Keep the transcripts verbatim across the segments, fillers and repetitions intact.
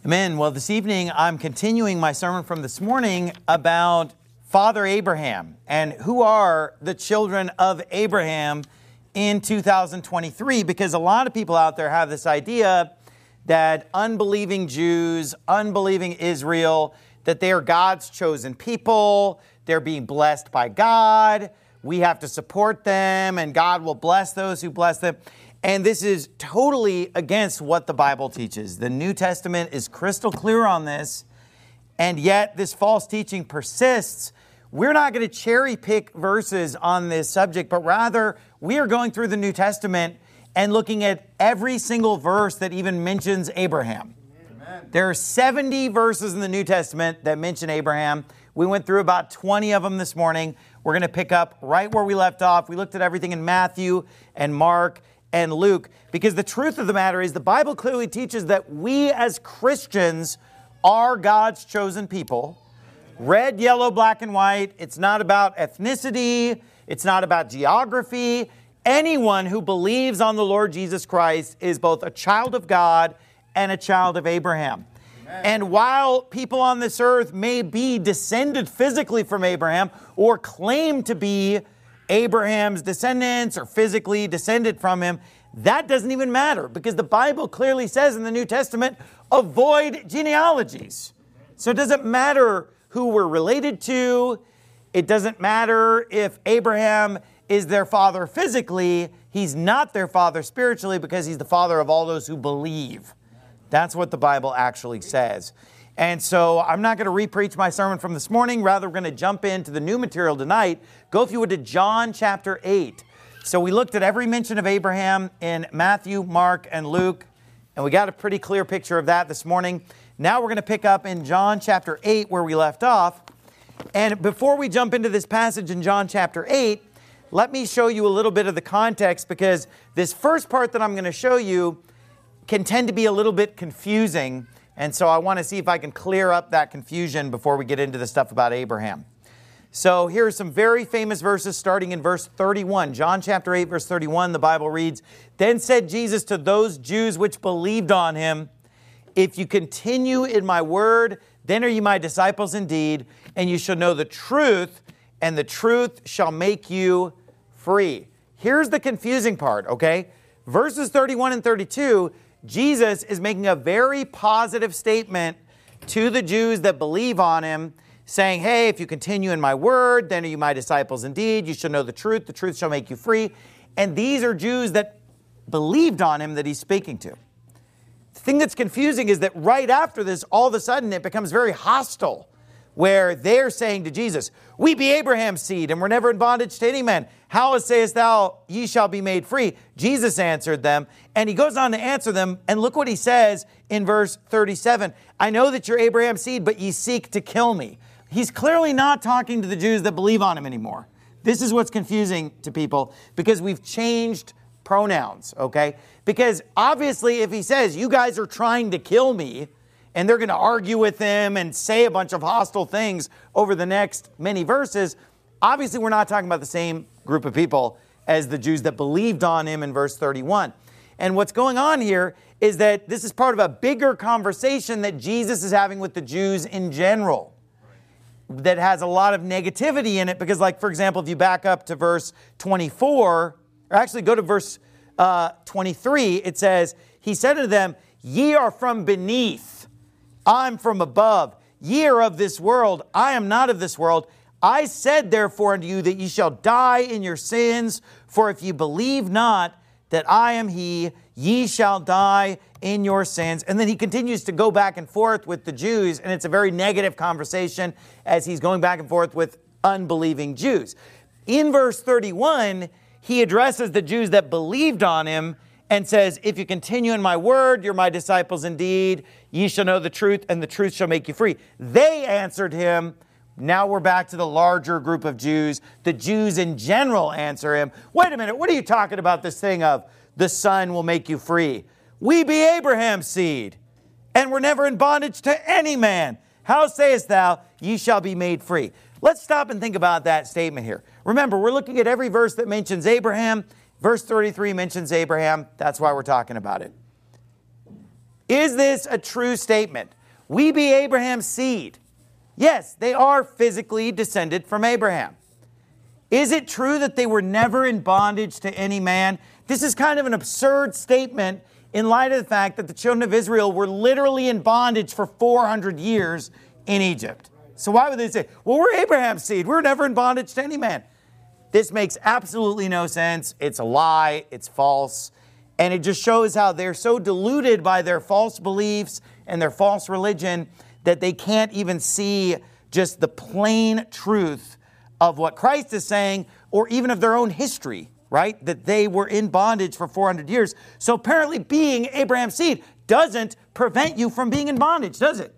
Amen. Well, this evening I'm continuing my sermon from this morning about Father Abraham and who are the children of Abraham in two thousand twenty-three, because a lot of people out there have this idea that unbelieving Jews, unbelieving Israel, that they are God's chosen people, they're being blessed by God, we have to support them, and God will bless those who bless them. And this is totally against what the Bible teaches. The New Testament is crystal clear on this, and yet this false teaching persists. We're not going to cherry pick verses on this subject, but rather we are going through the New Testament and looking at every single verse that even mentions Abraham. Amen. There are seventy verses in the New Testament that mention Abraham. We went through about twenty of them this morning. We're going to pick up right where we left off. We looked at everything in Matthew and Mark and Luke, because the truth of the matter is the Bible clearly teaches that we as Christians are God's chosen people. Red, yellow, black, and white. It's not about ethnicity. It's not about geography. Anyone who believes on the Lord Jesus Christ is both a child of God and a child of Abraham. Amen. And while people on this earth may be descended physically from Abraham or claim to be Abraham's descendants or physically descended from him, that doesn't even matter, because the Bible clearly says in the New Testament, avoid genealogies. So it doesn't matter who we're related to. It doesn't matter if Abraham is their father physically. He's not their father spiritually, because he's the father of all those who believe. That's what the Bible actually says. And so I'm not going to re-preach my sermon from this morning. Rather, we're going to jump into the new material tonight. Go, if you would, to John chapter eight. So we looked at every mention of Abraham in Matthew, Mark, and Luke, and we got a pretty clear picture of that this morning. Now we're going to pick up in John chapter eight where we left off. And before we jump into this passage in John chapter eight, let me show you a little bit of the context, because this first part that I'm going to show you can tend to be a little bit confusing. And so I want to see if I can clear up that confusion before we get into the stuff about Abraham. So here are some very famous verses starting in verse thirty-one. John chapter eight, verse thirty-one, the Bible reads, "Then said Jesus to those Jews which believed on him, if you continue in my word, then are you my disciples indeed, and you shall know the truth, and the truth shall make you free." Here's the confusing part, okay? Verses thirty-one and thirty-two, Jesus is making a very positive statement to the Jews that believe on him, saying, hey, if you continue in my word, then are you my disciples indeed. You shall know the truth. The truth shall make you free. And these are Jews that believed on him that he's speaking to. The thing that's confusing is that right after this, all of a sudden it becomes very hostile, where they're saying to Jesus, we be Abraham's seed, and we're never in bondage to any man. How sayest thou, ye shall be made free? Jesus answered them, and he goes on to answer them, and look what he says in verse thirty-seven. I know that you're Abraham's seed, but ye seek to kill me. He's clearly not talking to the Jews that believe on him anymore. This is what's confusing to people, because we've changed pronouns, okay? Because obviously if he says, you guys are trying to kill me, and they're going to argue with him and say a bunch of hostile things over the next many verses, obviously we're not talking about the same group of people as the Jews that believed on him in verse thirty-one. And what's going on here is that this is part of a bigger conversation that Jesus is having with the Jews in general, that has a lot of negativity in it. Because, like, for example, if you back up to verse twenty-four, or actually go to verse uh, twenty-three, it says, he said to them, ye are from beneath, I'm from above. Ye are of this world. I am not of this world. I said therefore unto you that ye shall die in your sins. For if ye believe not that I am he, ye shall die in your sins. And then he continues to go back and forth with the Jews. And it's a very negative conversation as he's going back and forth with unbelieving Jews. In verse thirty-one, he addresses the Jews that believed on him and says, if you continue in my word, you're my disciples indeed. Ye shall know the truth, and the truth shall make you free. They answered him. Now we're back to the larger group of Jews. The Jews in general answer him. Wait a minute, what are you talking about, this thing of the Son will make you free? We be Abraham's seed, and we're never in bondage to any man. How sayest thou, ye shall be made free? Let's stop and think about that statement here. Remember, we're looking at every verse that mentions Abraham. Verse thirty-three mentions Abraham. That's why we're talking about it. Is this a true statement? We be Abraham's seed. Yes, they are physically descended from Abraham. Is it true that they were never in bondage to any man? This is kind of an absurd statement in light of the fact that the children of Israel were literally in bondage for four hundred years in Egypt. So why would they say, well, we're Abraham's seed. We're never in bondage to any man. This makes absolutely no sense. It's a lie. It's false. And it just shows how they're so deluded by their false beliefs and their false religion that they can't even see just the plain truth of what Christ is saying, or even of their own history, right? That they were in bondage for four hundred years. So apparently being Abraham's seed doesn't prevent you from being in bondage, does it?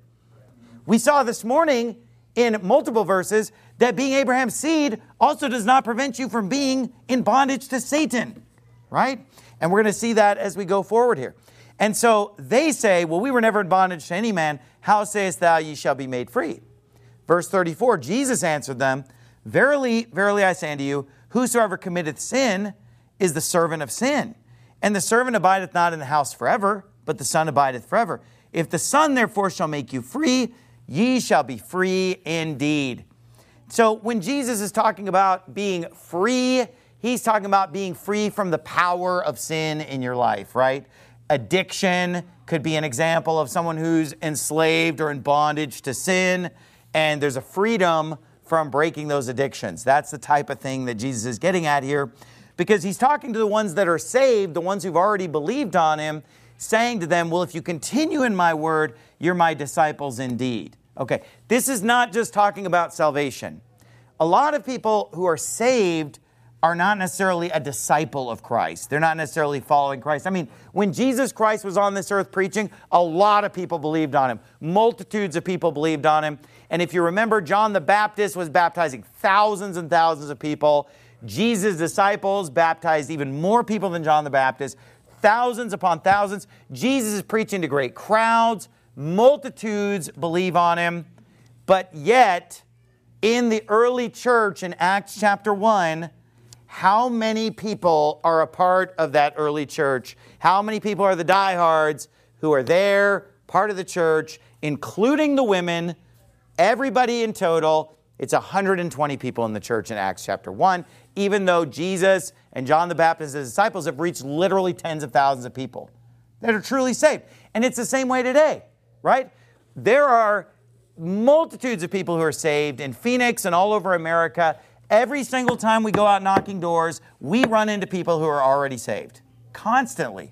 We saw this morning in multiple verses that being Abraham's seed also does not prevent you from being in bondage to Satan, right? And we're going to see that as we go forward here. And so they say, well, we were never in bondage to any man. How sayest thou, ye shall be made free? Verse thirty-four, Jesus answered them, Verily, verily I say unto you, whosoever committeth sin is the servant of sin. And the servant abideth not in the house forever, but the Son abideth forever. If the Son therefore shall make you free, ye shall be free indeed. So when Jesus is talking about being free, he's talking about being free from the power of sin in your life, right? Addiction could be an example of someone who's enslaved or in bondage to sin, and there's a freedom from breaking those addictions. That's the type of thing that Jesus is getting at here, because he's talking to the ones that are saved, the ones who've already believed on him, saying to them, well, if you continue in my word, you're my disciples indeed. Okay, this is not just talking about salvation. A lot of people who are saved are not necessarily a disciple of Christ. They're not necessarily following Christ. I mean, when Jesus Christ was on this earth preaching, a lot of people believed on him. Multitudes of people believed on him. And if you remember, John the Baptist was baptizing thousands and thousands of people. Jesus' disciples baptized even more people than John the Baptist. Thousands upon thousands. Jesus is preaching to great crowds. Multitudes believe on him. But yet, in the early church in Acts chapter one, how many people are a part of that early church? How many people are the diehards who are there, part of the church, including the women, everybody in total? It's one hundred twenty people in the church in Acts chapter one, even though Jesus and John the Baptist and his disciples have reached literally tens of thousands of people that are truly saved. And it's the same way today, right? There are multitudes of people who are saved in Phoenix and all over America. Every single time we go out knocking doors, we run into people who are already saved, constantly.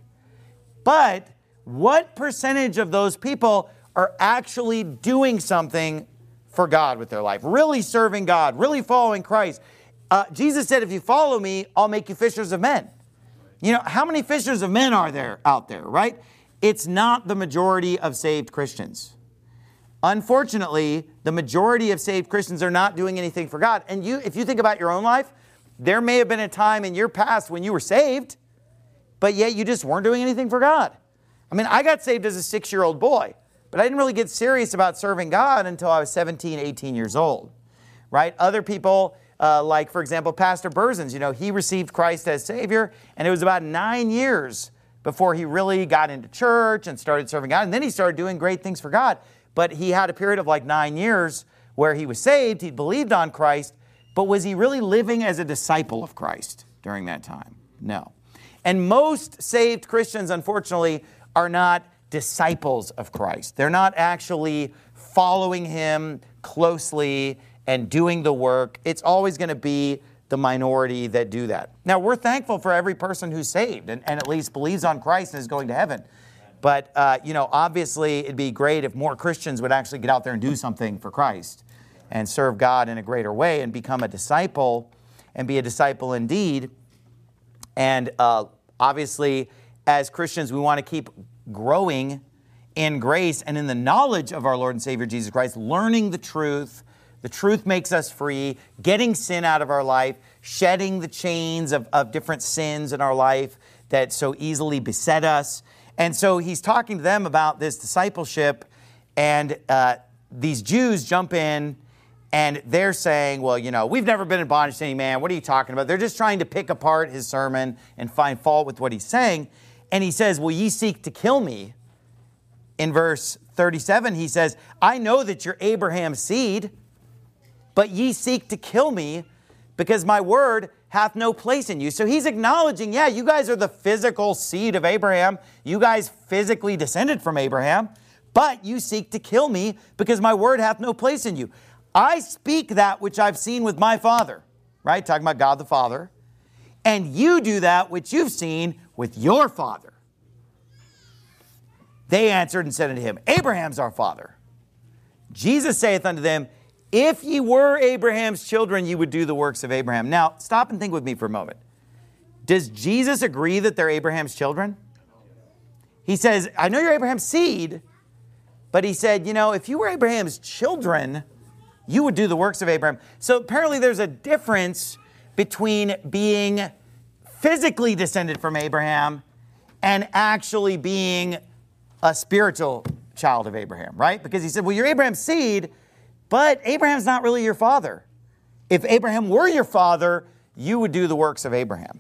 But what percentage of those people are actually doing something for God with their life, really serving God, really following Christ? Uh, Jesus said, if you follow me, I'll make you fishers of men. You know, how many fishers of men are there out there, right? It's not the majority of saved Christians. Unfortunately, the majority of saved Christians are not doing anything for God. And you, if you think about your own life, there may have been a time in your past when you were saved, but yet you just weren't doing anything for God. I mean, I got saved as a six-year-old boy, but I didn't really get serious about serving God until I was seventeen, eighteen years old, right? Other people, uh, like, for example, Pastor Berzins, you know, he received Christ as Savior, and it was about nine years before he really got into church and started serving God, and then he started doing great things for God. But he had a period of like nine years where he was saved, he believed on Christ, but was he really living as a disciple of Christ during that time? No. And most saved Christians, unfortunately, are not disciples of Christ. They're not actually following him closely and doing the work. It's always going to be the minority that do that. Now, we're thankful for every person who's saved and, and at least believes on Christ and is going to heaven. But, uh, you know, obviously it'd be great if more Christians would actually get out there and do something for Christ and serve God in a greater way and become a disciple and be a disciple indeed. And uh, obviously, as Christians, we want to keep growing in grace and in the knowledge of our Lord and Savior Jesus Christ, learning the truth. The truth makes us free, getting sin out of our life, shedding the chains of, of different sins in our life that so easily beset us. And so he's talking to them about this discipleship, and uh, these Jews jump in, and they're saying, well, you know, we've never been in bondage to any man. What are you talking about? They're just trying to pick apart his sermon and find fault with what he's saying. And he says, well, ye seek to kill me, in verse thirty-seven, he says, I know that you're Abraham's seed, but ye seek to kill me because my word hath no place in you. So he's acknowledging, yeah, you guys are the physical seed of Abraham. You guys physically descended from Abraham, but you seek to kill me because my word hath no place in you. I speak that which I've seen with my Father, right? Talking about God the Father. And you do that which you've seen with your father. They answered and said unto him, Abraham's our father. Jesus saith unto them, if ye were Abraham's children, you would do the works of Abraham. Now, stop and think with me for a moment. Does Jesus agree that they're Abraham's children? He says, I know you're Abraham's seed, but he said, you know, if you were Abraham's children, you would do the works of Abraham. So apparently there's a difference between being physically descended from Abraham and actually being a spiritual child of Abraham, right? Because he said, well, you're Abraham's seed, but Abraham's not really your father. If Abraham were your father, you would do the works of Abraham.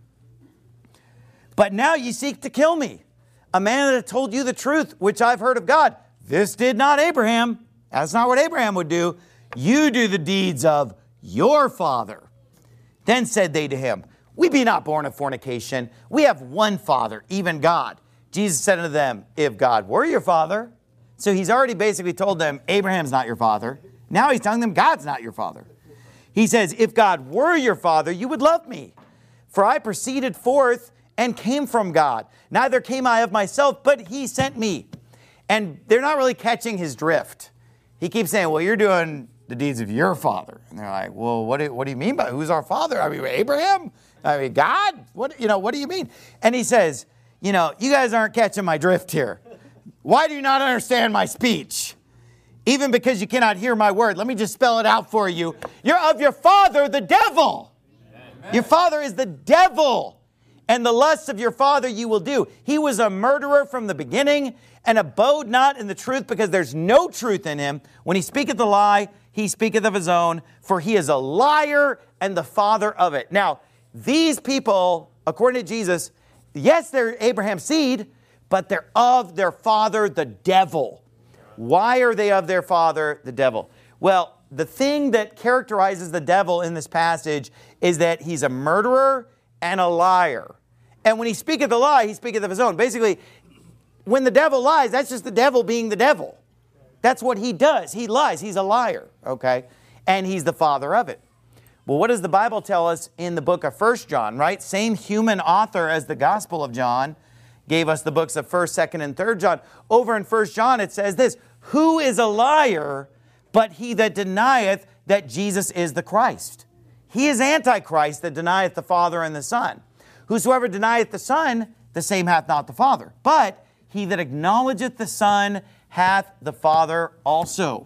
But now you seek to kill me, a man that had told you the truth, which I've heard of God. This did not Abraham. That's not what Abraham would do. You do the deeds of your father. Then said they to him, we be not born of fornication. We have one Father, even God. Jesus said unto them, if God were your father. So he's already basically told them, Abraham's not your father. Now he's telling them God's not your father. He says, if God were your father, you would love me. For I proceeded forth and came from God. Neither came I of myself, but he sent me. And they're not really catching his drift. He keeps saying, well, you're doing the deeds of your father. And they're like, well, what do, what do you mean by who's our father? I mean, Abraham? I mean, God? What, you know, what do you mean? And he says, you know, you guys aren't catching my drift here. Why do you not understand my speech? Even because you cannot hear my word. Let me just spell it out for you. You're of your father, the devil. Amen. Your father is the devil. And the lusts of your father you will do. He was a murderer from the beginning and abode not in the truth because there's no truth in him. When he speaketh a lie, he speaketh of his own, for he is a liar and the father of it. Now, these people, according to Jesus, yes, they're Abraham's seed, but they're of their father, the devil. Why are they of their father, the devil? Well, the thing that characterizes the devil in this passage is that he's a murderer and a liar. And when he speaketh a lie, he speaketh of his own. Basically, when the devil lies, that's just the devil being the devil. That's what he does. He lies. He's a liar, okay? And he's the father of it. Well, what does the Bible tell us in the book of First John, right? Same human author as the Gospel of John gave us the books of First, Second, and Third John. Over in First John, it says this, who is a liar but he that denieth that Jesus is the Christ? He is Antichrist that denieth the Father and the Son. Whosoever denieth the Son, the same hath not the Father. But he that acknowledgeth the Son hath the Father also.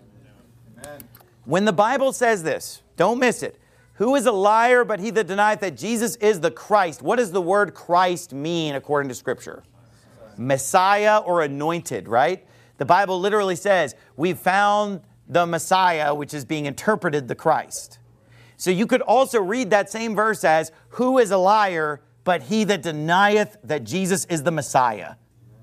Amen. When the Bible says this, don't miss it. Who is a liar but he that denieth that Jesus is the Christ? What does the word Christ mean according to Scripture? Messiah or anointed, right? The Bible literally says, we've found the Messiah, which is being interpreted the Christ. So you could also read that same verse as, who is a liar but he that denieth that Jesus is the Messiah?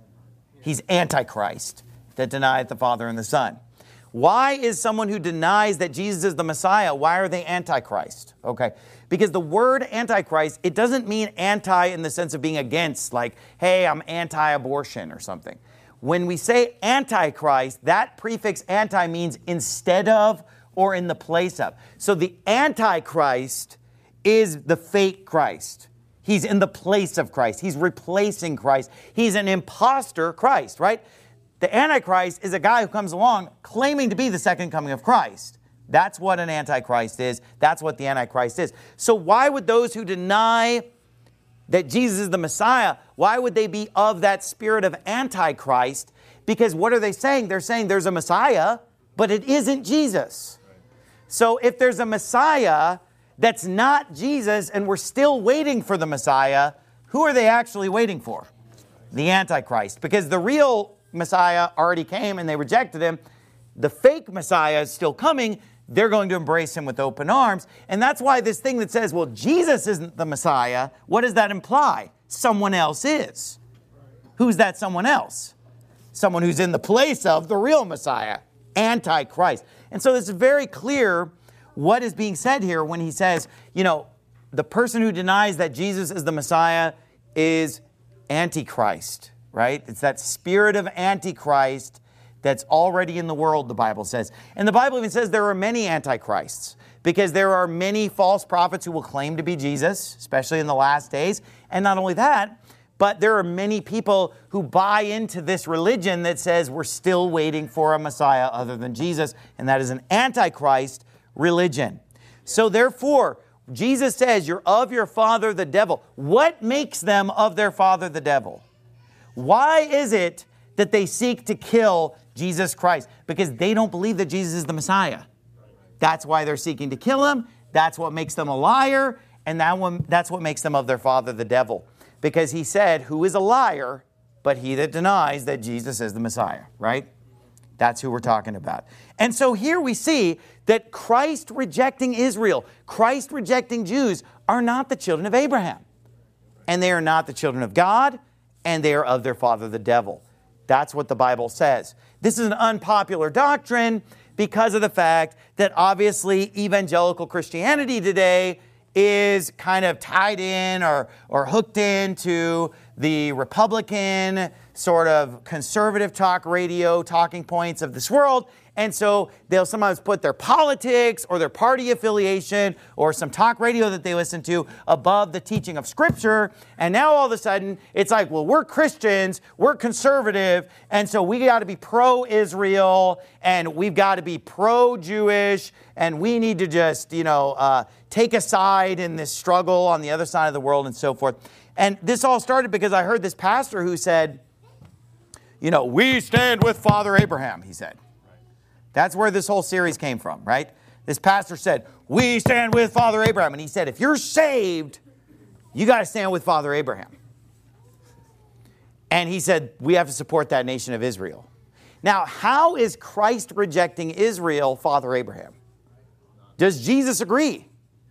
He's Antichrist that denieth the Father and the Son. Why is someone who denies that Jesus is the Messiah, why are they Antichrist? Okay, because the word Antichrist, it doesn't mean anti in the sense of being against, like, hey, I'm anti-abortion or something. When we say Antichrist, that prefix anti means instead of or in the place of. So the Antichrist is the fake Christ. He's in the place of Christ. He's replacing Christ. He's an imposter Christ, right? The Antichrist is a guy who comes along claiming to be the second coming of Christ. That's what an Antichrist is. That's what the Antichrist is. So why would those who deny that Jesus is the Messiah, why would they be of that spirit of Antichrist? Because what are they saying? They're saying there's a Messiah, but it isn't Jesus. So if there's a Messiah that's not Jesus and we're still waiting for the Messiah, who are they actually waiting for? The Antichrist. Because the real Messiah already came and they rejected him. The fake Messiah is still coming. They're going to embrace him with open arms. And that's why this thing that says, well, Jesus isn't the Messiah, what does that imply? Someone else is. Who's that someone else? someone who's in the place of the real Messiah, Antichrist. And so it's very clear what is being said here when he says, you know, the person who denies that Jesus is the Messiah is Antichrist, right? It's that spirit of Antichrist that's already in the world, the Bible says. And the Bible even says there are many Antichrists, because there are many false prophets who will claim to be Jesus, especially in the last days. And not only that, but there are many people who buy into this religion that says we're still waiting for a Messiah other than Jesus, and that is an Antichrist religion. So therefore, Jesus says, you're of your father the devil. What makes them of their father the devil? Why is it that they seek to kill Jesus Christ? Because they don't believe that Jesus is the Messiah. That's why they're seeking to kill him. That's what makes them a liar. And that one, that's what makes them of their father the devil. Because he said, who is a liar, but he that denies that Jesus is the Messiah, right? That's who we're talking about. And so here we see that Christ rejecting Israel, Christ rejecting Jews are not the children of Abraham. And they are not the children of God, and they are of their father the devil. That's what the Bible says. This is an unpopular doctrine because of the fact that obviously evangelical Christianity today is kind of tied in or, or hooked into the Republican sort of conservative talk radio talking points of this world. And so they'll sometimes put their politics or their party affiliation or some talk radio that they listen to above the teaching of Scripture. And now all of a sudden it's like, well, we're Christians, we're conservative, and so we got to be pro-Israel and we've got to be pro-Jewish, and we need to just, you know, uh, take a side in this struggle on the other side of the world and so forth. And this all started because I heard this pastor who said, you know, we stand with Father Abraham, he said. That's where this whole series came from, right? This pastor said, we stand with Father Abraham. And he said, if you're saved, you got to stand with Father Abraham. And he said, we have to support that nation of Israel. Now, how is Christ rejecting Israel, Father Abraham? Does Jesus agree?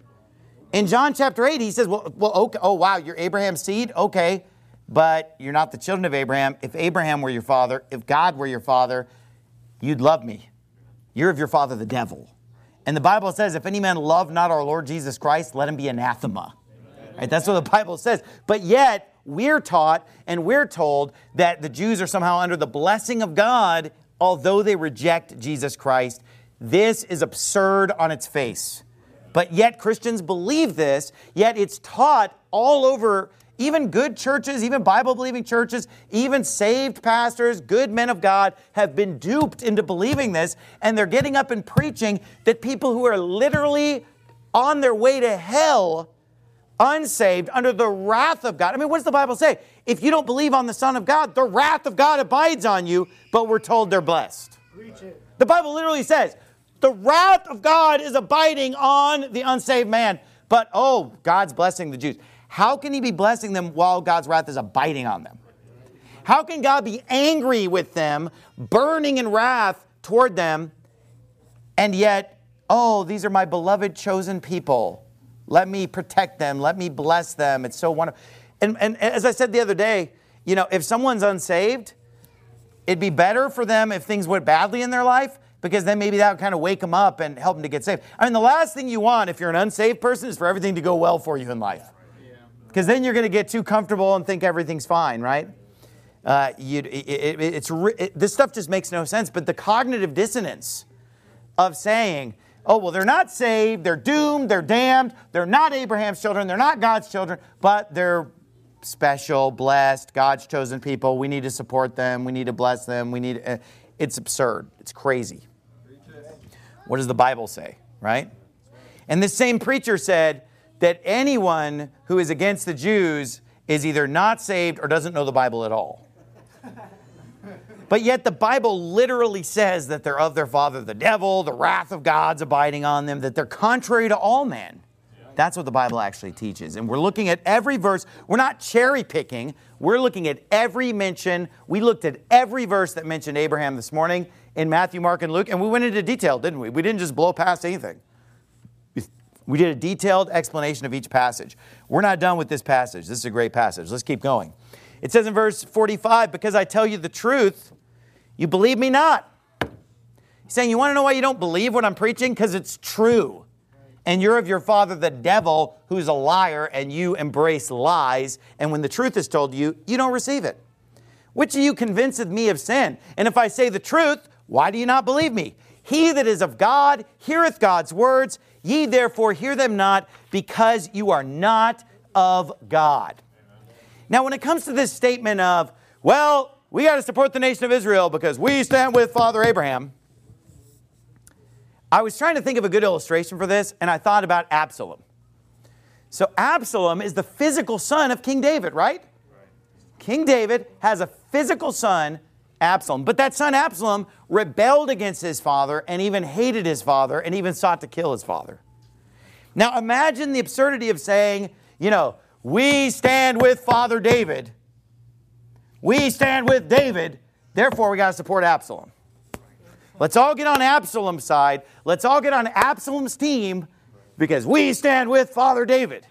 In John chapter eight, he says, well, well okay, oh, wow, you're Abraham's seed? Okay, but you're not the children of Abraham. If Abraham were your father, if God were your father, you'd love me. You're of your father, the devil. And the Bible says, if any man love not our Lord Jesus Christ, let him be anathema. Right? That's what the Bible says. But yet, we're taught and we're told that the Jews are somehow under the blessing of God, although they reject Jesus Christ. This is absurd on its face. But yet Christians believe this, yet it's taught all over, even good churches, even Bible-believing churches, even saved pastors, good men of God have been duped into believing this, and they're getting up and preaching that people who are literally on their way to hell, unsaved, under the wrath of God. I mean, what does the Bible say? If you don't believe on the Son of God, the wrath of God abides on you, but we're told they're blessed. Preach it. The Bible literally says, the wrath of God is abiding on the unsaved man. But, oh, God's blessing the Jews. How can he be blessing them while God's wrath is abiding on them? How can God be angry with them, burning in wrath toward them, and yet, oh, these are my beloved chosen people. Let me protect them. Let me bless them. It's so wonderful. And, and as I said the other day, you know, if someone's unsaved, it'd be better for them if things went badly in their life, because then maybe that would kind of wake them up and help them to get saved. I mean, the last thing you want if you're an unsaved person is for everything to go well for you in life. Because then you're going to get too comfortable and think everything's fine, right? Uh, you, it, it, it's it, this stuff just makes no sense. But the cognitive dissonance of saying, oh, well, they're not saved, they're doomed, they're damned, they're not Abraham's children, they're not God's children, but they're special, blessed, God's chosen people. We need to support them. We need to bless them. We need. Uh, it's absurd. It's crazy. What does the Bible say, right? And this same preacher said that anyone who is against the Jews is either not saved or doesn't know the Bible at all. But yet the Bible literally says that they're of their father the devil, the wrath of God's abiding on them, that they're contrary to all men. That's what the Bible actually teaches. And we're looking at every verse. We're not cherry picking. We're looking at every mention. We looked at every verse that mentioned Abraham this morning in Matthew, Mark, and Luke. And we went into detail, didn't we? We didn't just blow past anything. We did a detailed explanation of each passage. We're not done with this passage. This is a great passage. Let's keep going. It says in verse forty-five, because I tell you the truth, You believe me not. He's saying, you want to know why you don't believe what I'm preaching? Because it's true. And you're of your father, the devil, who's a liar, and you embrace lies. And when the truth is told you, you don't receive it. Which of you convinceth me of sin? And if I say the truth, why do you not believe me? He that is of God heareth God's words. Ye therefore hear them not, because you are not of God. Now, when it comes to this statement of, well, we got to support the nation of Israel because we stand with Father Abraham, I was trying to think of a good illustration for this, and I thought about Absalom. So Absalom is the physical son of King David, right? Right. King David has a physical son, Absalom. But that son, Absalom, rebelled against his father and even hated his father and even sought to kill his father. Now imagine the absurdity of saying, you know, we stand with Father David. We stand with David. Therefore, we got to support Absalom. Let's all get on Absalom's side. Let's all get on Absalom's team because we stand with Father David.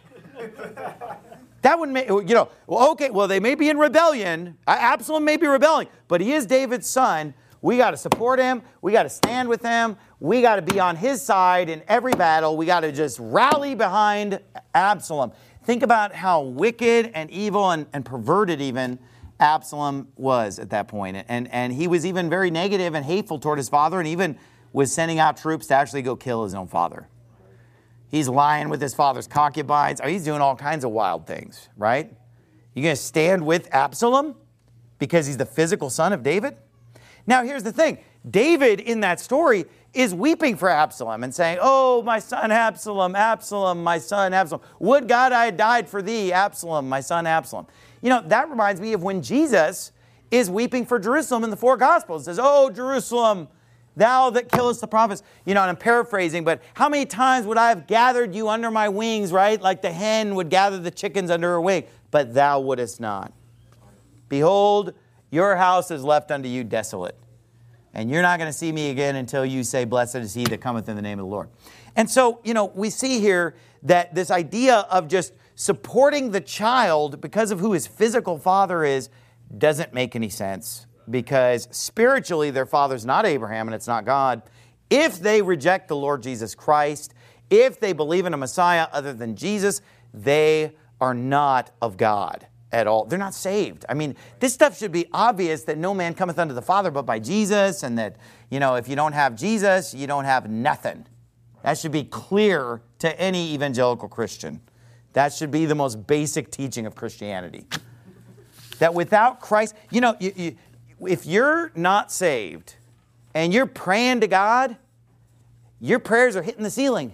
That would make, you know, well, okay, well, they may be in rebellion. Absalom may be rebelling, but he is David's son. We got to support him. We got to stand with him. We got to be on his side in every battle. We got to just rally behind Absalom. Think about how wicked and evil and, and perverted even Absalom was at that point. And, and he was even very negative and hateful toward his father, and even was sending out troops to actually go kill his own father. He's lying with his father's concubines. He's doing all kinds of wild things, right? You going to stand with Absalom because he's the physical son of David? Now, here's the thing. David, in that story, is weeping for Absalom and saying, oh, my son Absalom, Absalom, my son Absalom. Would God I had died for thee, Absalom, my son Absalom. You know, that reminds me of when Jesus is weeping for Jerusalem in the four Gospels. It says, oh, Jerusalem, thou that killest the prophets. You know, and I'm paraphrasing, but how many times would I have gathered you under my wings, right? Like the hen would gather the chickens under her wing, but thou wouldest not. Behold, your house is left unto you desolate. And you're not going to see me again until you say, blessed is he that cometh in the name of the Lord. And so, you know, we see here that this idea of just supporting the child because of who his physical father is doesn't make any sense, because spiritually their father's not Abraham and it's not God. If they reject the Lord Jesus Christ, if they believe in a Messiah other than Jesus, they are not of God at all. They're not saved. I mean, this stuff should be obvious, that no man cometh unto the Father but by Jesus, and that, you know, if you don't have Jesus, you don't have nothing. That should be clear to any evangelical Christian. That should be the most basic teaching of Christianity. That without Christ, you know, you, you, if you're not saved and you're praying to God, your prayers are hitting the ceiling.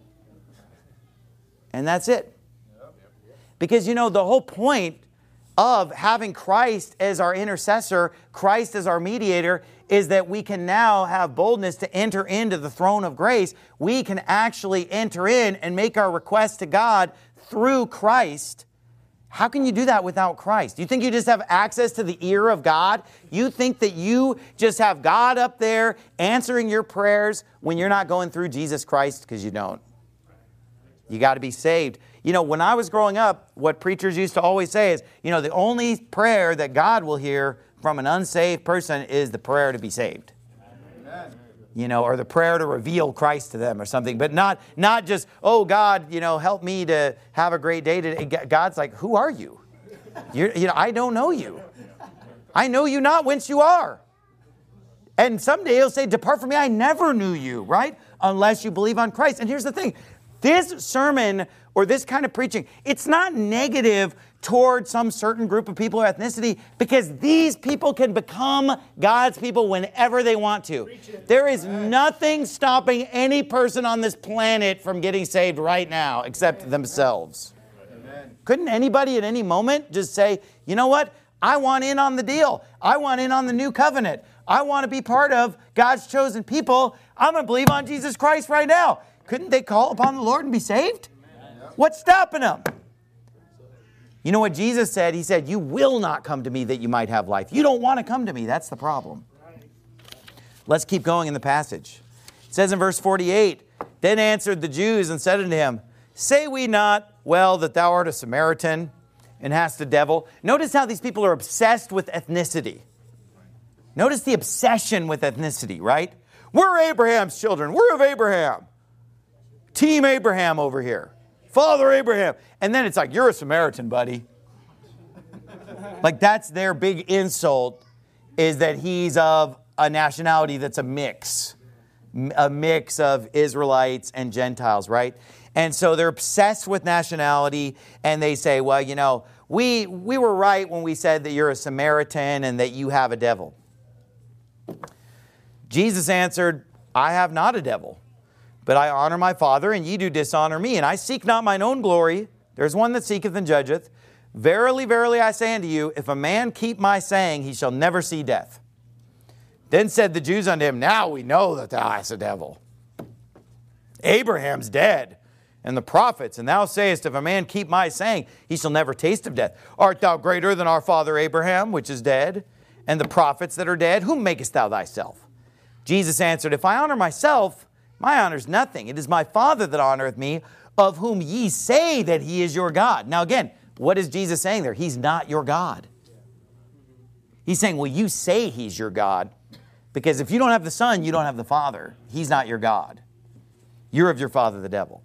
And that's it. Because, you know, the whole point of having Christ as our intercessor, Christ as our mediator, is that we can now have boldness to enter into the throne of grace. We can actually enter in and make our request to God through Christ. How can you do that without Christ? Do you think you just have access to the ear of God? You think that you just have God up there answering your prayers when you're not going through Jesus Christ? Because you don't. You got to be saved. You know, when I was growing up, what preachers used to always say is, you know, the only prayer that God will hear from an unsaved person is the prayer to be saved. Amen. You know, or the prayer to reveal Christ to them or something. But not, not just, oh, God, you know, help me to have a great day today. God's like, who are you? You're, you know, I don't know you. I know you not whence you are. And someday he'll say, depart from me, I never knew you, right? Unless you believe on Christ. And here's the thing. This sermon or this kind of preaching, it's not negative toward some certain group of people or ethnicity, because these people can become God's people whenever they want to. There is nothing stopping any person on this planet from getting saved right now except themselves. Amen. Couldn't anybody at any moment just say, you know what? I want in on the deal. I want in on the new covenant. I want to be part of God's chosen people. I'm going to believe on Jesus Christ right now. Couldn't they call upon the Lord and be saved? What's stopping them? You know what Jesus said? He said, you will not come to me that you might have life. You don't want to come to me. That's the problem. Let's keep going in the passage. It says in verse forty-eight, then answered the Jews and said unto him, say we not well that thou art a Samaritan and hast a devil? Notice how these people are obsessed with ethnicity. Notice the obsession with ethnicity, right? We're Abraham's children. We're of Abraham. Team Abraham over here. Father Abraham. And then it's like, you're a Samaritan, buddy. Like that's their big insult, is that he's of a nationality that's a mix. A mix of Israelites and Gentiles, right? And so they're obsessed with nationality, and they say, well, you know, we we were right when we said that you're a Samaritan and that you have a devil. Jesus answered, I have not a devil, but I honor my Father, and ye do dishonor me. And I seek not mine own glory. There's one that seeketh and judgeth. Verily, verily, I say unto you, if a man keep my saying, he shall never see death. Then said the Jews unto him, now we know that thou hast a devil. Abraham's dead, and the prophets, and thou sayest, if a man keep my saying, he shall never taste of death. Art thou greater than our father Abraham, which is dead, and the prophets that are dead? Whom makest thou thyself? Jesus answered, if I honor myself, my honor is nothing. It is my Father that honoreth me, of whom ye say that he is your God. Now again, what is Jesus saying there? He's not your God. He's saying, well, you say he's your God, because if you don't have the Son, you don't have the Father. He's not your God. You're of your father, the devil.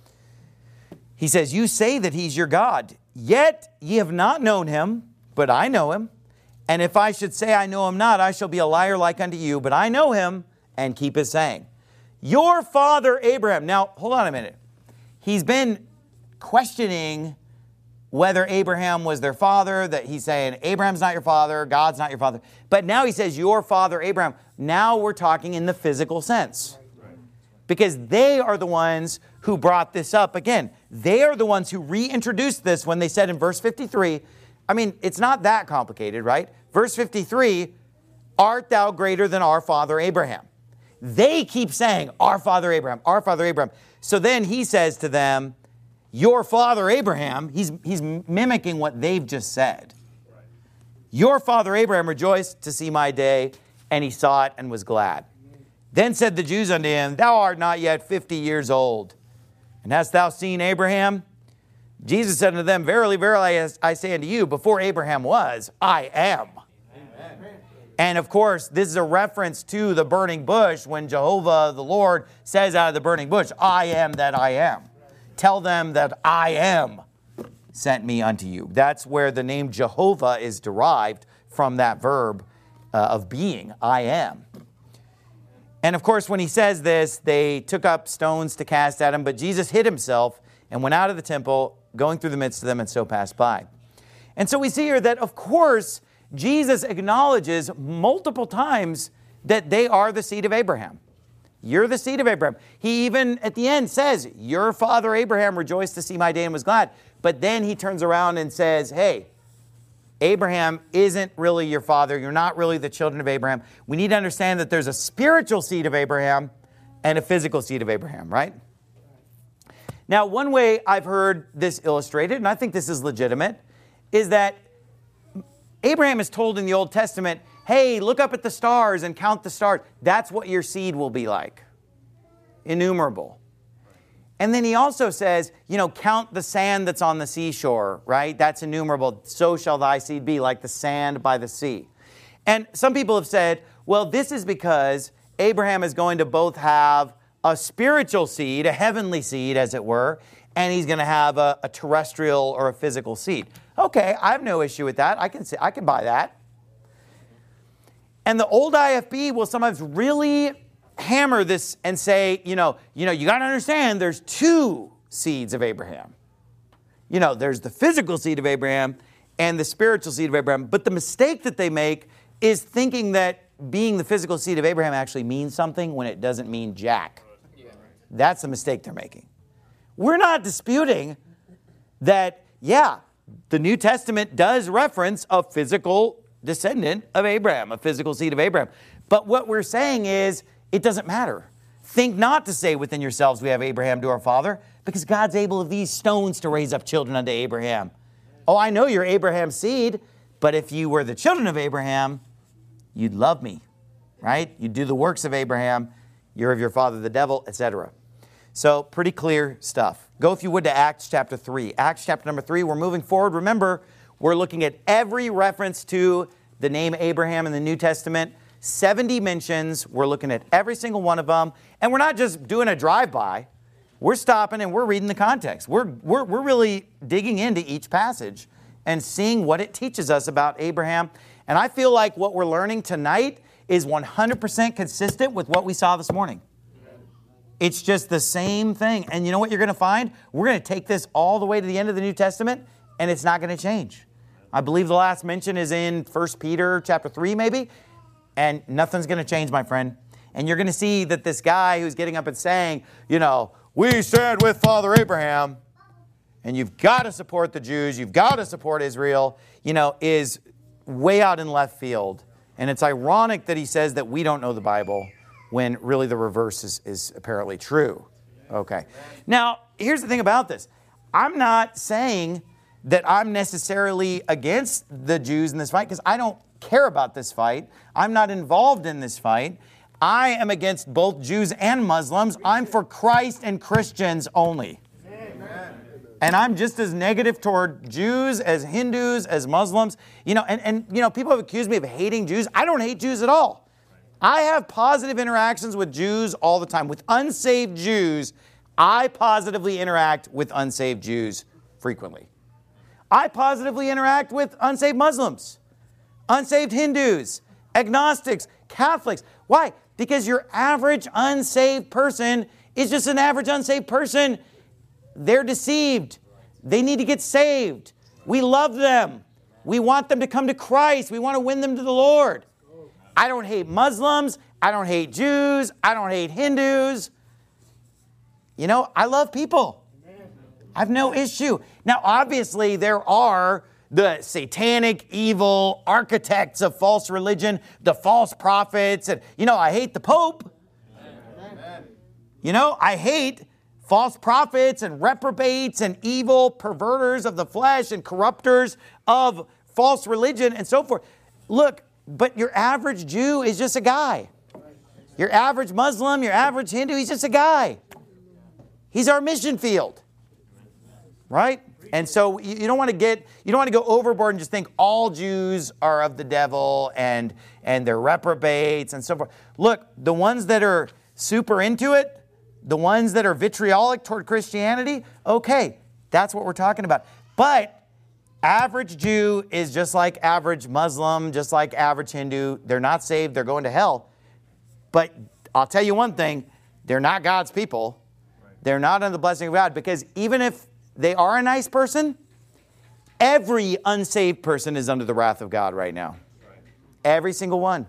He says, you say that he's your God, yet ye have not known him, but I know him. And if I should say I know him not, I shall be a liar like unto you, but I know him and keep his saying. Your father Abraham. Now, hold on a minute. He's been questioning whether Abraham was their father, that he's saying Abraham's not your father, God's not your father. But now he says your father Abraham. Now we're talking in the physical sense. Because they are the ones who brought this up. Again, they are the ones who reintroduced this when they said in verse fifty-three, I mean, it's not that complicated, right? Verse fifty-three, art thou greater than our father Abraham? They keep saying, our father Abraham, our father Abraham. So then he says to them, your father Abraham, he's, he's mimicking what they've just said. Right. Your father Abraham rejoiced to see my day, and he saw it and was glad. Then said the Jews unto him, thou art not yet fifty years old, and hast thou seen Abraham? Jesus said unto them, verily, verily, I say unto you, before Abraham was, I am. Amen. And of course, this is a reference to the burning bush when Jehovah, the Lord, says out of the burning bush, I am that I am. Tell them that I am sent me unto you. That's where the name Jehovah is derived from that verb uh, of being, I am. And of course, when he says this, they took up stones to cast at him, but Jesus hid himself and went out of the temple, going through the midst of them, and so passed by. And so we see here that, of course, Jesus acknowledges multiple times that they are the seed of Abraham. You're the seed of Abraham. He even at the end says, your father Abraham rejoiced to see my day and was glad. But then he turns around and says, hey, Abraham isn't really your father. You're not really the children of Abraham. We need to understand that there's a spiritual seed of Abraham and a physical seed of Abraham, right? Now, one way I've heard this illustrated, and I think this is legitimate, is that Abraham is told in the Old Testament, hey, look up at the stars and count the stars. That's what your seed will be like. Innumerable. And then he also says, you know, count the sand that's on the seashore, right? That's innumerable. So shall thy seed be, like the sand by the sea. And some people have said, well, this is because Abraham is going to both have a spiritual seed, a heavenly seed, as it were, and he's going to have a, a terrestrial or a physical seed. Okay, I have no issue with that. I can say, I can buy that. And the old I F B will sometimes really hammer this and say, you know, you know, you got to understand there's two seeds of Abraham. You know, there's the physical seed of Abraham and the spiritual seed of Abraham. But the mistake that they make is thinking that being the physical seed of Abraham actually means something when it doesn't mean jack. That's the mistake they're making. We're not disputing that, yeah, the New Testament does reference a physical descendant of Abraham, a physical seed of Abraham. But what we're saying is, it doesn't matter. Think not to say within yourselves, we have Abraham to our father, because God's able of these stones to raise up children unto Abraham. Oh, I know you're Abraham's seed, but if you were the children of Abraham, you'd love me, right? You'd do the works of Abraham. You're of your father, the devil, et cetera. So pretty clear stuff. Go, if you would, to Acts chapter three. Acts chapter number three, we're moving forward. Remember, we're looking at every reference to the name Abraham in the New Testament, seventy mentions. We're looking at every single one of them. And we're not just doing a drive-by. We're stopping and we're reading the context. We're, we're, we're really digging into each passage and seeing what it teaches us about Abraham. And I feel like what we're learning tonight is one hundred percent consistent with what we saw this morning. It's just the same thing. And you know what you're going to find? We're going to take this all the way to the end of the New Testament, and it's not going to change. I believe the last mention is in First Peter chapter three, maybe. And nothing's going to change, my friend. And you're going to see that this guy who's getting up and saying, you know, we stand with Father Abraham, and you've got to support the Jews, you've got to support Israel, you know, is way out in left field. And it's ironic that he says that we don't know the Bible when really the reverse is, is apparently true. Okay. Now, here's the thing about this. I'm not saying that I'm necessarily against the Jews in this fight, because I don't care about this fight. I'm not involved in this fight. I am against both Jews and Muslims. I'm for Christ and Christians only. Amen. And I'm just as negative toward Jews as Hindus, as Muslims. You know, and, and you know, people have accused me of hating Jews. I don't hate Jews at all. I have positive interactions with Jews all the time. With unsaved Jews, I positively interact with unsaved Jews frequently. I positively interact with unsaved Muslims, unsaved Hindus, agnostics, Catholics. Why? Because your average unsaved person is just an average unsaved person. They're deceived. They need to get saved. We love them. We want them to come to Christ. We want to win them to the Lord. I don't hate Muslims. I don't hate Jews. I don't hate Hindus. You know, I love people. I have no issue. Now, obviously, there are the satanic, evil architects of false religion, the false prophets. And, you know, I hate the Pope. Amen. You know, I hate false prophets and reprobates and evil perverters of the flesh and corrupters of false religion and so forth. Look, but your average Jew is just a guy. Your average Muslim, your average Hindu, he's just a guy. He's our mission field. Right? And so you don't want to get, you don't want to go overboard and just think all Jews are of the devil and, and they're reprobates and so forth. Look, the ones that are super into it, the ones that are vitriolic toward Christianity, okay, that's what we're talking about. But average Jew is just like average Muslim, just like average Hindu. They're not saved. They're going to hell. But I'll tell you one thing. They're not God's people. They're not under the blessing of God, because even if they are a nice person, every unsaved person is under the wrath of God right now. Every single one.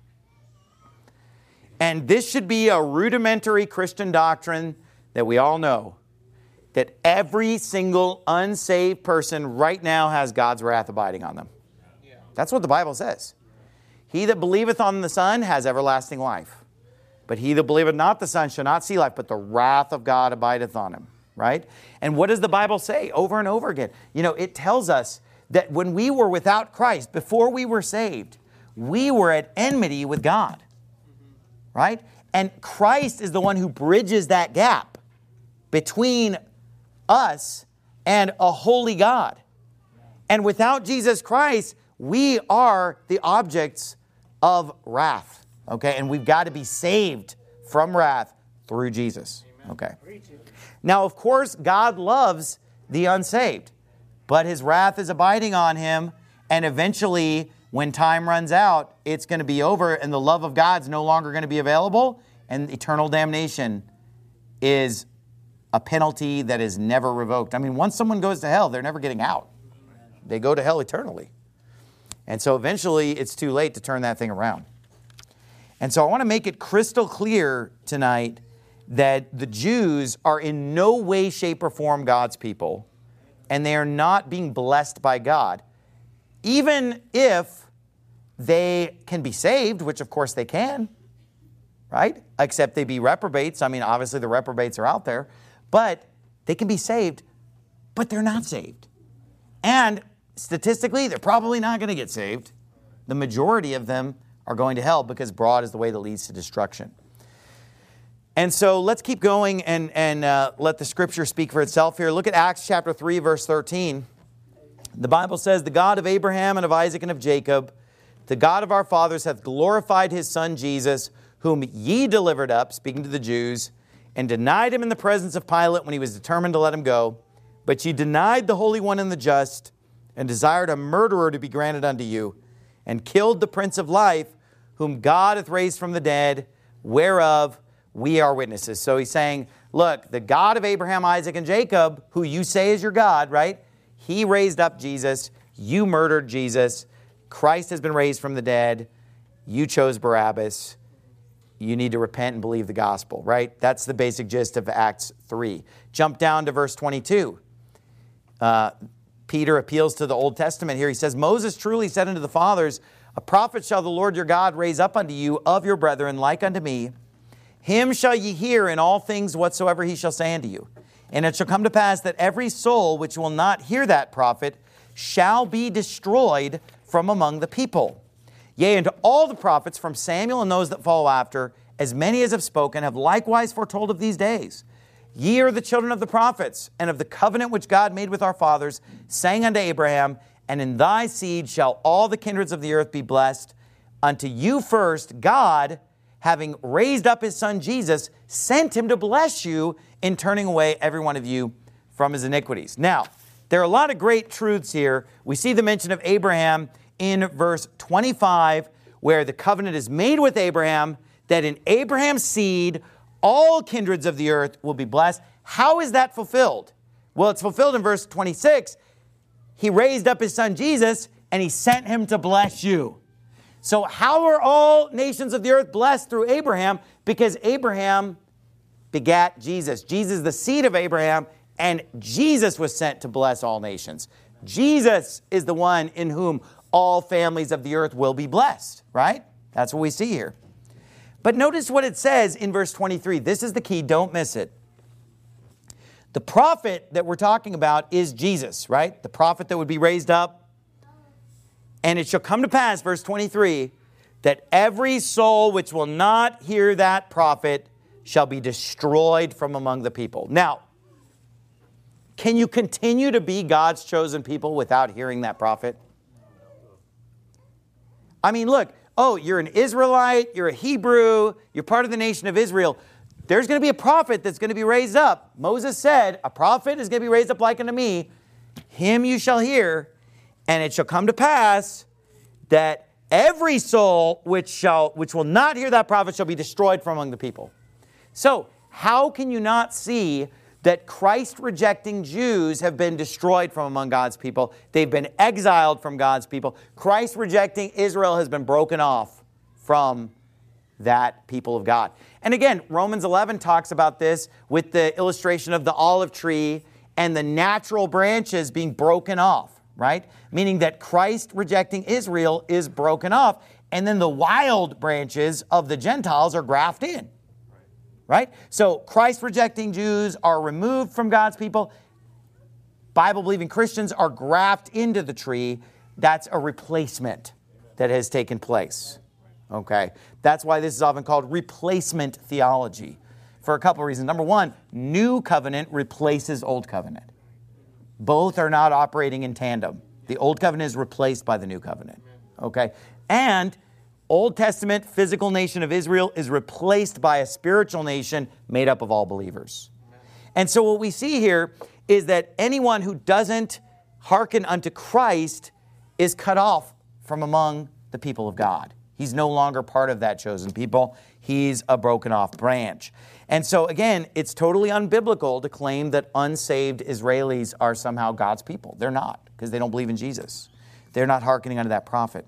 And this should be a rudimentary Christian doctrine that we all know, that every single unsaved person right now has God's wrath abiding on them. That's what the Bible says. He that believeth on the Son has everlasting life. But he that believeth not the Son shall not see life, but the wrath of God abideth on him. Right? And what does the Bible say over and over again? You know, it tells us that when we were without Christ, before we were saved, we were at enmity with God. Right? And Christ is the one who bridges that gap between us and a holy God. And without Jesus Christ, we are the objects of wrath. Okay? And we've got to be saved from wrath through Jesus. Okay. Now, of course, God loves the unsaved, but his wrath is abiding on him. And eventually, when time runs out, it's going to be over and the love of God's no longer going to be available. And eternal damnation is a penalty that is never revoked. I mean, once someone goes to hell, they're never getting out. They go to hell eternally. And so eventually, it's too late to turn that thing around. And so I want to make it crystal clear tonight that the Jews are in no way, shape, or form God's people, and they are not being blessed by God, even if they can be saved, which of course they can, right? Except they be reprobates. I mean, obviously the reprobates are out there, but they can be saved, but they're not saved. And statistically, they're probably not going to get saved. The majority of them are going to hell because broad is the way that leads to destruction. And so let's keep going and, and uh, let the Scripture speak for itself here. Look at Acts chapter three, verse thirteen. The Bible says, the God of Abraham and of Isaac and of Jacob, the God of our fathers hath glorified his Son Jesus, whom ye delivered up," speaking to the Jews, "and denied him in the presence of Pilate when he was determined to let him go. But ye denied the Holy One and the just, and desired a murderer to be granted unto you, and killed the Prince of Life, whom God hath raised from the dead, whereof we are witnesses." So he's saying, look, the God of Abraham, Isaac, and Jacob, who you say is your God, right? He raised up Jesus. You murdered Jesus. Christ has been raised from the dead. You chose Barabbas. You need to repent and believe the gospel, right? That's the basic gist of Acts three. Jump down to verse twenty-two. Uh, Peter appeals to the Old Testament here. He says, "Moses truly said unto the fathers, a prophet shall the Lord your God raise up unto you of your brethren like unto me. Him shall ye hear in all things whatsoever he shall say unto you. And it shall come to pass that every soul which will not hear that prophet shall be destroyed from among the people. Yea, and all the prophets from Samuel and those that follow after, as many as have spoken, have likewise foretold of these days. Ye are the children of the prophets, and of the covenant which God made with our fathers, saying unto Abraham, and in thy seed shall all the kindreds of the earth be blessed. Unto you first, God, having raised up his Son Jesus, sent him to bless you in turning away every one of you from his iniquities." Now, there are a lot of great truths here. We see the mention of Abraham in verse twenty-five, where the covenant is made with Abraham, that in Abraham's seed, all kindreds of the earth will be blessed. How is that fulfilled? Well, it's fulfilled in verse twenty-six. He raised up his Son Jesus, and he sent him to bless you. So how are all nations of the earth blessed through Abraham? Because Abraham begat Jesus. Jesus is the seed of Abraham, and Jesus was sent to bless all nations. Jesus is the one in whom all families of the earth will be blessed, right? That's what we see here. But notice what it says in verse twenty-three. This is the key. Don't miss it. The prophet that we're talking about is Jesus, right? The prophet that would be raised up. And it shall come to pass, verse twenty-three, that every soul which will not hear that prophet shall be destroyed from among the people. Now, can you continue to be God's chosen people without hearing that prophet? I mean, look, oh, you're an Israelite, you're a Hebrew, you're part of the nation of Israel. There's going to be a prophet that's going to be raised up. Moses said, a prophet is going to be raised up like unto me. Him you shall hear, and it shall come to pass that every soul which shall which will not hear that prophet shall be destroyed from among the people. So, how can you not see that Christ-rejecting Jews have been destroyed from among God's people? They've been exiled from God's people. Christ-rejecting Israel has been broken off from that people of God. And again, Romans eleven talks about this with the illustration of the olive tree and the natural branches being broken off, right? Meaning that Christ-rejecting Israel is broken off, and then the wild branches of the Gentiles are grafted in. Right? So Christ-rejecting Jews are removed from God's people. Bible-believing Christians are grafted into the tree. That's a replacement that has taken place. Okay? That's why this is often called replacement theology for a couple of reasons. Number one, new covenant replaces old covenant. Both are not operating in tandem. The old covenant is replaced by the new covenant. Okay? And Old Testament physical nation of Israel is replaced by a spiritual nation made up of all believers. And so what we see here is that anyone who doesn't hearken unto Christ is cut off from among the people of God. He's no longer part of that chosen people. He's a broken off branch. And so again, it's totally unbiblical to claim that unsaved Israelis are somehow God's people. They're not, because they don't believe in Jesus. They're not hearkening unto that prophet.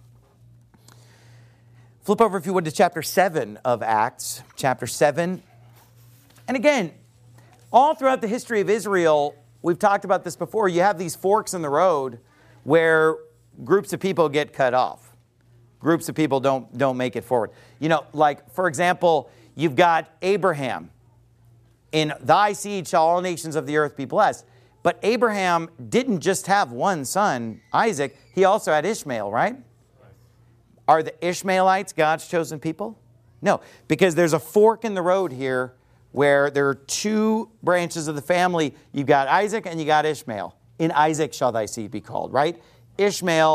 Flip over, if you would, to chapter seven of Acts. Chapter seven. And again, all throughout the history of Israel, we've talked about this before, you have these forks in the road where groups of people get cut off. Groups of people don't, don't make it forward. You know, like, for example, you've got Abraham. In thy seed shall all nations of the earth be blessed. But Abraham didn't just have one son, Isaac. He also had Ishmael, right? Are the Ishmaelites God's chosen people? No, because there's a fork in the road here where there are two branches of the family. You've got Isaac and you got Ishmael. In Isaac shall thy seed be called, right? Ishmael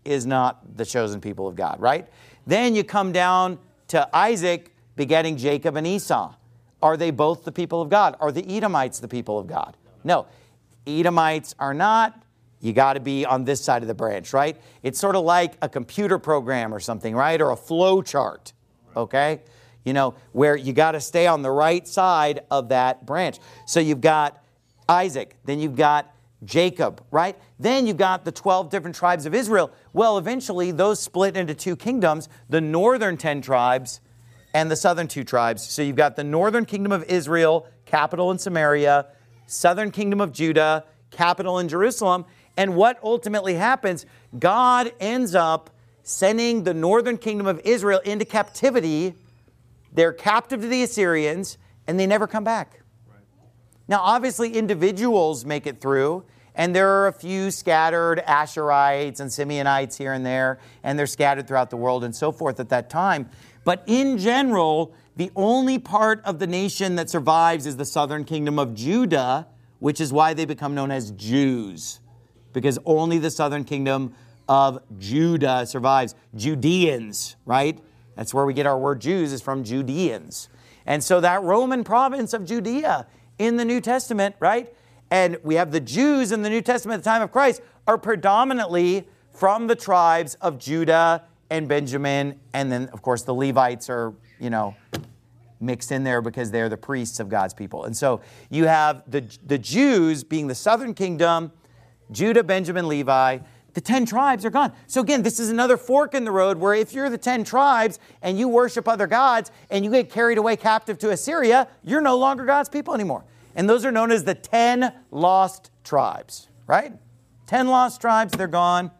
is not the chosen people of God, right? Then you come down to Isaac begetting Jacob and Esau. Are they both the people of God? Are the Edomites the people of God? No. Edomites are not. You got to be on this side of the branch, right? It's sort of like a computer program or something, right? Or a flow chart, okay? You know, where you got to stay on the right side of that branch. So you've got Isaac, then you've got Jacob, right? Then you've got the twelve different tribes of Israel. Well, eventually those split into two kingdoms, the northern ten tribes and the southern two tribes. So you've got the northern kingdom of Israel, capital in Samaria, southern kingdom of Judah, capital in Jerusalem. And what ultimately happens, God ends up sending the northern kingdom of Israel into captivity. They're captive to the Assyrians, and they never come back. Right. Now, obviously, individuals make it through, and there are a few scattered Asherites and Simeonites here and there, and they're scattered throughout the world and so forth at that time. But in general, the only part of the nation that survives is the southern kingdom of Judah, which is why they become known as Jews, because only the southern kingdom of Judah survives. Judeans, right? That's where we get our word Jews, is from Judeans. And so that Roman province of Judea in the New Testament, right? And we have the Jews in the New Testament at the time of Christ are predominantly from the tribes of Judah and Benjamin. And then, of course, the Levites are, you know, mixed in there because they're the priests of God's people. And so you have the, the Jews being the southern kingdom, Judah, Benjamin, Levi. The ten tribes are gone. So again, this is another fork in the road where if you're the ten tribes and you worship other gods and you get carried away captive to Assyria, you're no longer God's people anymore. And those are known as the ten lost tribes, right? ten lost tribes, they're gone.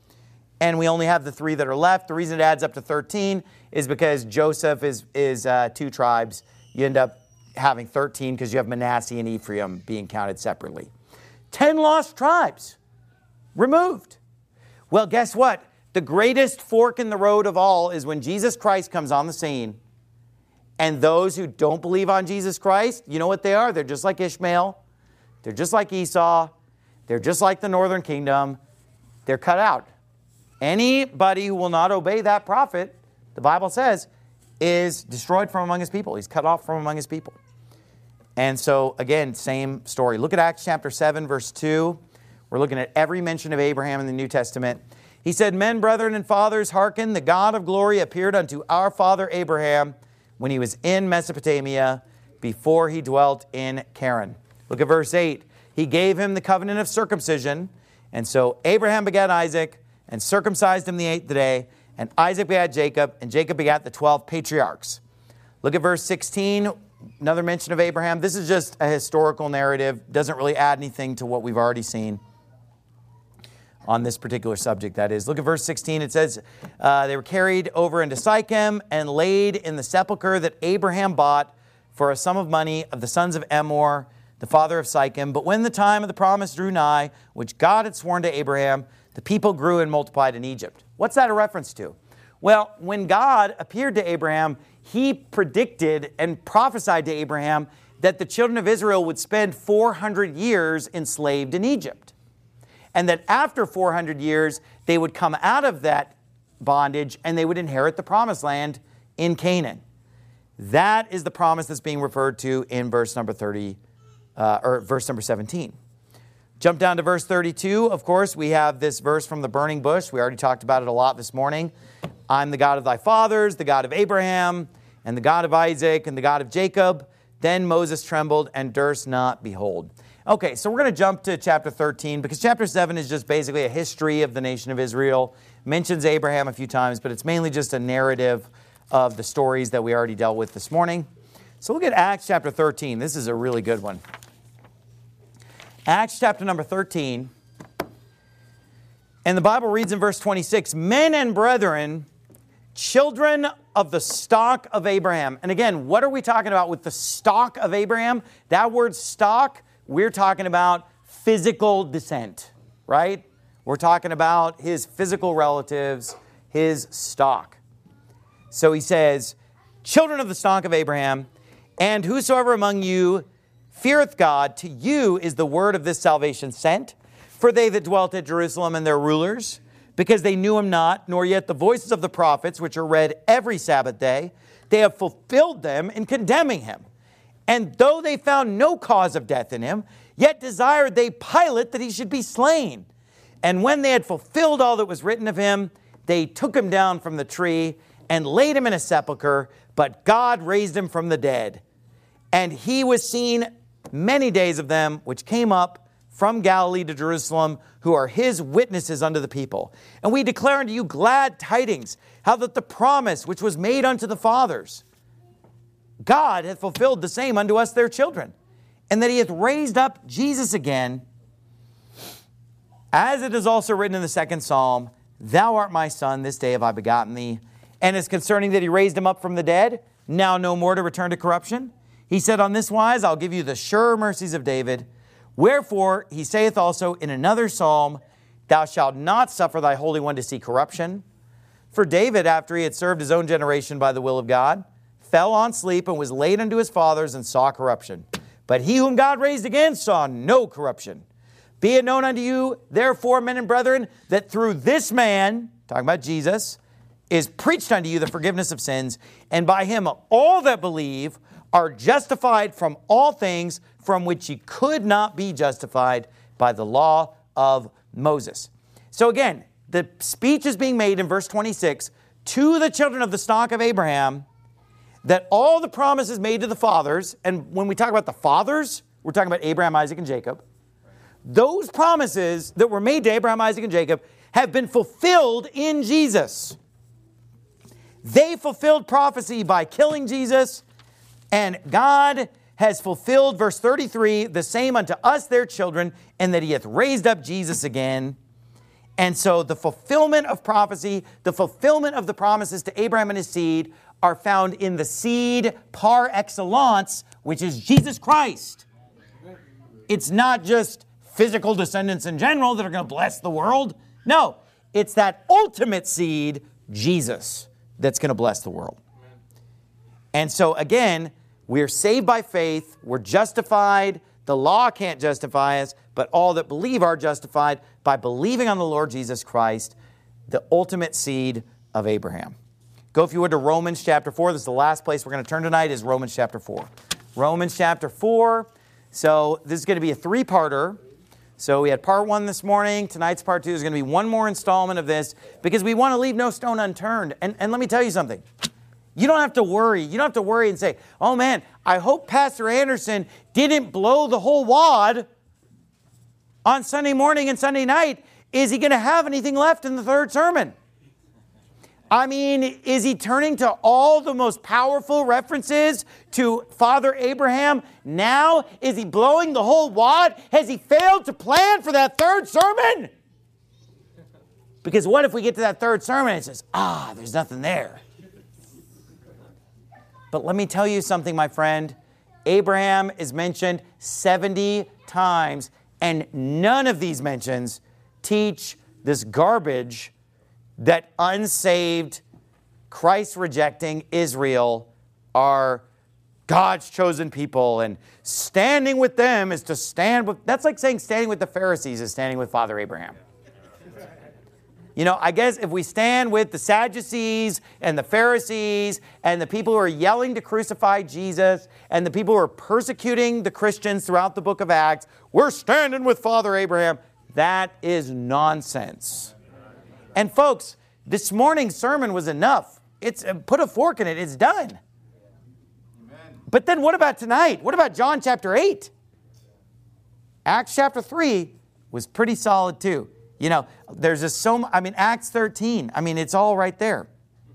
And we only have the three that are left. The reason it adds up to thirteen is because Joseph is, is uh, two tribes. You end up having thirteen because you have Manasseh and Ephraim being counted separately. ten lost tribes removed. Well, guess what? The greatest fork in the road of all is when Jesus Christ comes on the scene. And those who don't believe on Jesus Christ, you know what they are? They're just like Ishmael. They're just like Esau. They're just like the northern kingdom. They're cut out. Anybody who will not obey that prophet, the Bible says, is destroyed from among his people. He's cut off from among his people. And so, again, same story. Look at Acts chapter seven, verse two. We're looking at every mention of Abraham in the New Testament. He said, "Men, brethren, and fathers, hearken, the God of glory appeared unto our father Abraham when he was in Mesopotamia, before he dwelt in Charan." Look at verse eight. "He gave him the covenant of circumcision. And so Abraham begat Isaac, and circumcised him the eighth day. And Isaac begat Jacob, and Jacob begat the twelve patriarchs." Look at verse sixteen. Another mention of Abraham. This is just a historical narrative. Doesn't really add anything to what we've already seen on this particular subject, that is. Look at verse sixteen. It says, uh, they were carried over into Sychem and laid in the sepulchre that Abraham bought for a sum of money of the sons of Emor, the father of Sychem. But when the time of the promise drew nigh, which God had sworn to Abraham, the people grew and multiplied in Egypt. What's that a reference to? Well, when God appeared to Abraham, he predicted and prophesied to Abraham that the children of Israel would spend four hundred years enslaved in Egypt. And that after four hundred years, they would come out of that bondage and they would inherit the promised land in Canaan. That is the promise that's being referred to in verse number thirty, uh, or verse number seventeen. Jump down to verse thirty-two. Of course, we have this verse from the burning bush. We already talked about it a lot this morning. "I'm the God of thy fathers, the God of Abraham, and the God of Isaac, and the God of Jacob." Then Moses trembled and durst not behold. Okay, so we're going to jump to chapter thirteen because chapter seven is just basically a history of the nation of Israel. Mentions Abraham a few times, but it's mainly just a narrative of the stories that we already dealt with this morning. So look at Acts chapter thirteen. This is a really good one. Acts chapter number thirteen. And the Bible reads in verse twenty-six, "Men and brethren, children of the stock of Abraham." And again, what are we talking about with the stock of Abraham? That word stock, we're talking about physical descent, right? We're talking about his physical relatives, his stock. So he says, "Children of the stock of Abraham, and whosoever among you feareth God, to you is the word of this salvation sent. For they that dwelt at Jerusalem and their rulers because they knew him not, nor yet the voices of the prophets, which are read every Sabbath day. They have fulfilled them in condemning him. And though they found no cause of death in him, yet desired they Pilate that he should be slain. And when they had fulfilled all that was written of him, they took him down from the tree and laid him in a sepulchre, but God raised him from the dead. And he was seen many days of them, which came up from Galilee to Jerusalem, who are his witnesses unto the people. And we declare unto you glad tidings, how that the promise which was made unto the fathers, God hath fulfilled the same unto us their children, and that he hath raised up Jesus again, as it is also written in the second psalm, thou art my son, this day have I begotten thee. And as concerning that he raised him up from the dead, now no more to return to corruption, he said on this wise, I'll give you the sure mercies of David. Wherefore he saith also in another psalm, thou shalt not suffer thy Holy One to see corruption. For David, after he had served his own generation by the will of God, fell on sleep and was laid unto his fathers and saw corruption. But he whom God raised again saw no corruption. Be it known unto you, therefore, men and brethren, that through this man, talking about Jesus, is preached unto you the forgiveness of sins, and by him all that believe are justified from all things from which ye could not be justified by the law of Moses. So again, the speech is being made in verse twenty-six to the children of the stock of Abraham, that all the promises made to the fathers, and when we talk about the fathers, we're talking about Abraham, Isaac, and Jacob. Those promises that were made to Abraham, Isaac, and Jacob have been fulfilled in Jesus. They fulfilled prophecy by killing Jesus, and God has fulfilled, verse thirty-three, the same unto us their children, and that he hath raised up Jesus again. And so the fulfillment of prophecy, the fulfillment of the promises to Abraham and his seed are found in the seed par excellence, which is Jesus Christ. It's not just physical descendants in general that are going to bless the world. No, it's that ultimate seed, Jesus, that's going to bless the world. And so again, we're saved by faith. We're justified. The law can't justify us, but all that believe are justified by believing on the Lord Jesus Christ, the ultimate seed of Abraham. Go, if you would, to Romans chapter four. This is the last place we're going to turn tonight, is Romans chapter four. Romans chapter four. So this is going to be a three-parter. So we had part one this morning. Tonight's part two. There's going to be one more installment of this because we want to leave no stone unturned. And, and let me tell you something. You don't have to worry. You don't have to worry and say, oh man, I hope Pastor Anderson didn't blow the whole wad on Sunday morning and Sunday night. Is he going to have anything left in the third sermon? I mean, is he turning to all the most powerful references to Father Abraham now? Is he blowing the whole wad? Has he failed to plan for that third sermon? Because what if we get to that third sermon and it says, ah, there's nothing there. But let me tell you something, my friend. Abraham is mentioned seventy times, and none of these mentions teach this garbage that unsaved, Christ-rejecting Israel are God's chosen people, and standing with them is to stand with... That's like saying standing with the Pharisees is standing with Father Abraham. You know, I guess if we stand with the Sadducees and the Pharisees and the people who are yelling to crucify Jesus and the people who are persecuting the Christians throughout the book of Acts, we're standing with Father Abraham. That is nonsense. And folks, this morning's sermon was enough. It's put a fork in it. It's done. Amen. But then what about tonight? What about John chapter eight? Acts chapter three was pretty solid too. You know, there's just so, I mean, Acts thirteen, I mean, it's all right there.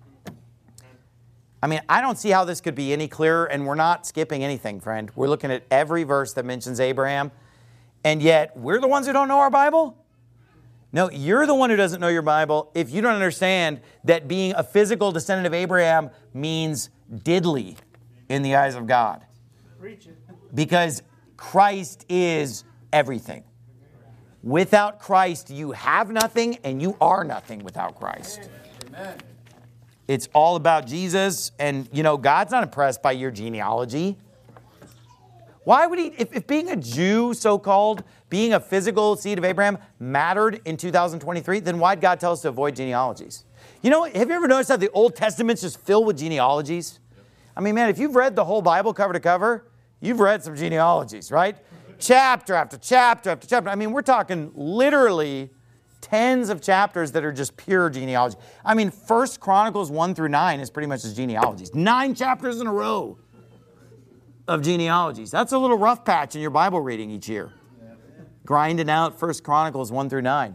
I mean, I don't see how this could be any clearer, and we're not skipping anything, friend. We're looking at every verse that mentions Abraham, and yet we're the ones who don't know our Bible? No, you're the one who doesn't know your Bible if you don't understand that being a physical descendant of Abraham means diddly in the eyes of God. Because Christ is everything. Without Christ, you have nothing, and you are nothing without Christ. Amen. It's all about Jesus, and, you know, God's not impressed by your genealogy. Why would he, if, if being a Jew, so-called, being a physical seed of Abraham mattered in two thousand twenty-three, then why'd God tell us to avoid genealogies? You know, have you ever noticed how the Old Testament's just filled with genealogies? I mean, man, if you've read the whole Bible cover to cover, you've read some genealogies, right? Chapter after chapter after chapter. I mean, we're talking literally tens of chapters that are just pure genealogy. I mean, First Chronicles one through nine is pretty much just genealogies. Nine chapters in a row of genealogies. That's a little rough patch in your Bible reading each year. Grinding out First Chronicles one through nine.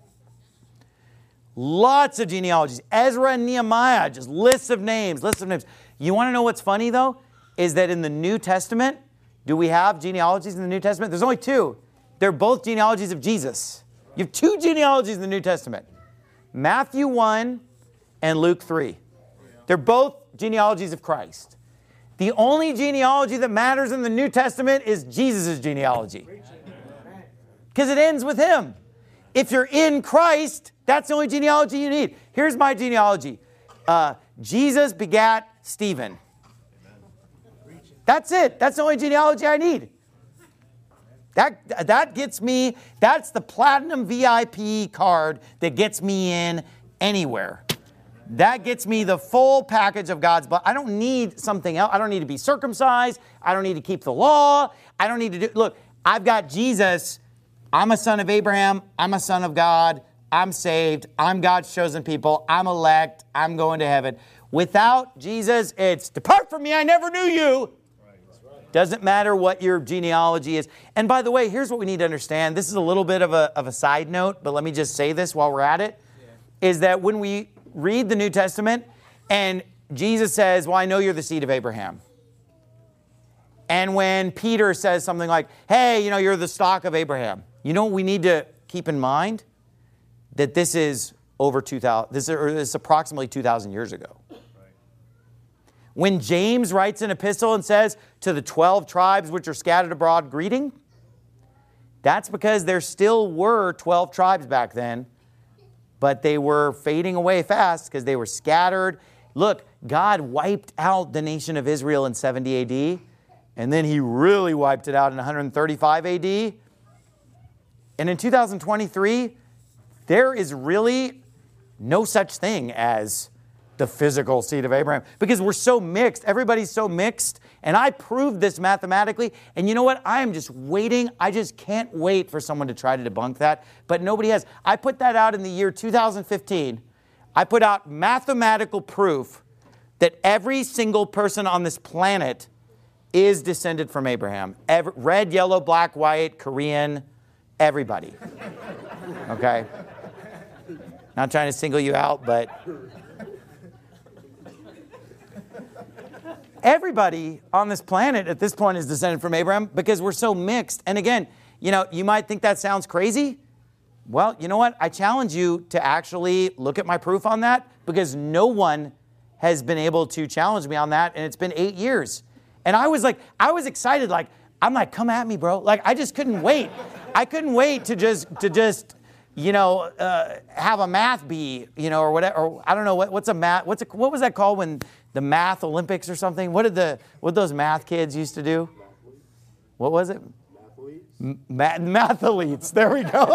Lots of genealogies. Ezra and Nehemiah, just lists of names, lists of names. You want to know what's funny, though? Is that in the New Testament, do we have genealogies in the New Testament? There's only two. They're both genealogies of Jesus. You have two genealogies in the New Testament. Matthew one and Luke three. They're both genealogies of Christ. The only genealogy that matters in the New Testament is Jesus' genealogy. Because it ends with him. If you're in Christ, that's the only genealogy you need. Here's my genealogy. Uh, Jesus begat Stephen. That's it. That's the only genealogy I need. That, that gets me, that's the platinum V I P card that gets me in anywhere. That gets me the full package of God's blood. I don't need something else. I don't need to be circumcised. I don't need to keep the law. I don't need to do, look, I've got Jesus. I'm a son of Abraham. I'm a son of God. I'm saved. I'm God's chosen people. I'm elect. I'm going to heaven. Without Jesus, it's depart from me. I never knew you. Doesn't matter what your genealogy is. And by the way, here's what we need to understand. This is a little bit of a, of a side note, but let me just say this while we're at it, yeah. Is that when we read the New Testament and Jesus says, well, I know you're the seed of Abraham. And when Peter says something like, hey, you know, you're the stock of Abraham. You know what we need to keep in mind? That this is over two thousand, this is, or this is approximately two thousand years ago. When James writes an epistle and says, to the twelve tribes which are scattered abroad, greeting, that's because there still were twelve tribes back then, but they were fading away fast because they were scattered. Look, God wiped out the nation of Israel in seventy A D, and then he really wiped it out in one thirty-five A D. And in two thousand twenty-three, there is really no such thing as the physical seed of Abraham, because we're so mixed. Everybody's so mixed. And I proved this mathematically. And you know what? I am just waiting. I just can't wait for someone to try to debunk that. But nobody has. I put that out in the year two thousand fifteen. I put out mathematical proof that every single person on this planet is descended from Abraham. Every, red, yellow, black, white, Korean, everybody. Okay? Not trying to single you out, but everybody on this planet at this point is descended from Abraham because we're so mixed. And again, you know, you might think that sounds crazy. Well, you know what? I challenge you to actually look at my proof on that, because no one has been able to challenge me on that. And it's been eight years. And I was like, I was excited. Like, I'm like, come at me, bro. Like, I just couldn't wait. I couldn't wait to just, to just, you know, uh, have a math bee, you know, or whatever. Or I don't know what, what's a math. What's a, what was that called when the math Olympics or something? What did the what those math kids used to do? What was it? Math mathletes. There we go.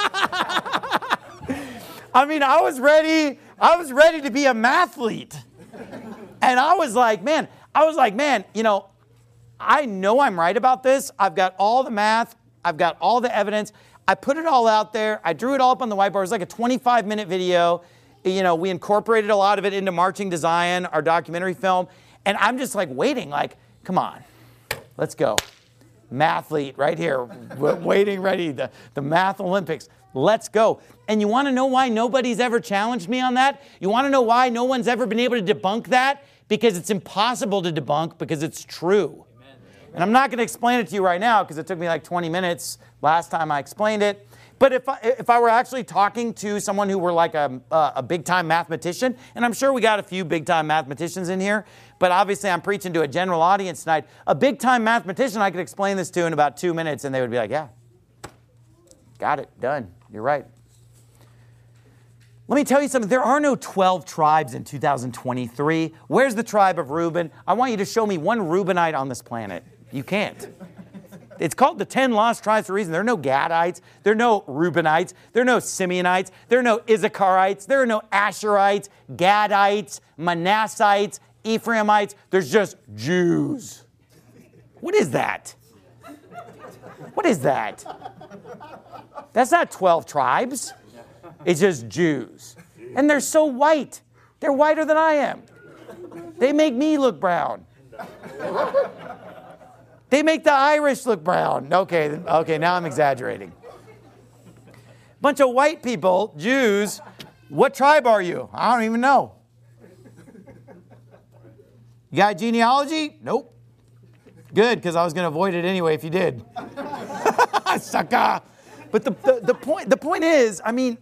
I mean, I was ready. I was ready to be a mathlete, and I was like, man. I was like, man. You know, I know I'm right about this. I've got all the math. I've got all the evidence. I put it all out there. I drew it all up on the whiteboard. It was like a twenty-five minute video. You know, we incorporated a lot of it into Marching to Zion, our documentary film. And I'm just like waiting, like, come on, let's go. Mathlete right here, waiting, ready, the, the Math Olympics. Let's go. And you want to know why nobody's ever challenged me on that? You want to know why no one's ever been able to debunk that? Because it's impossible to debunk, because it's true. Amen. And I'm not going to explain it to you right now because it took me like twenty minutes last time I explained it. But if I, if I were actually talking to someone who were like a, a big-time mathematician, and I'm sure we got a few big-time mathematicians in here, but obviously I'm preaching to a general audience tonight. A big-time mathematician I could explain this to in about two minutes, and they would be like, yeah, got it, done, you're right. Let me tell you something. There are no twelve tribes in two thousand twenty-three. Where's the tribe of Reuben? I want you to show me one Reubenite on this planet. You can't. It's called the ten lost tribes for a reason. There are no Gadites. There are no Reubenites. There are no Simeonites. There are no Issacharites. There are no Asherites, Gadites, Manassites, Ephraimites. There's just Jews. What is that? What is that? That's not twelve tribes. It's just Jews. And they're so white. They're whiter than I am. They make me look brown. They make the Irish look brown. Okay, okay, now I'm exaggerating. Bunch of white people, Jews. What tribe are you? I don't even know. You got a genealogy? Nope. Good, because I was going to avoid it anyway if you did. Sucker. But the, the, the point the point is, I mean,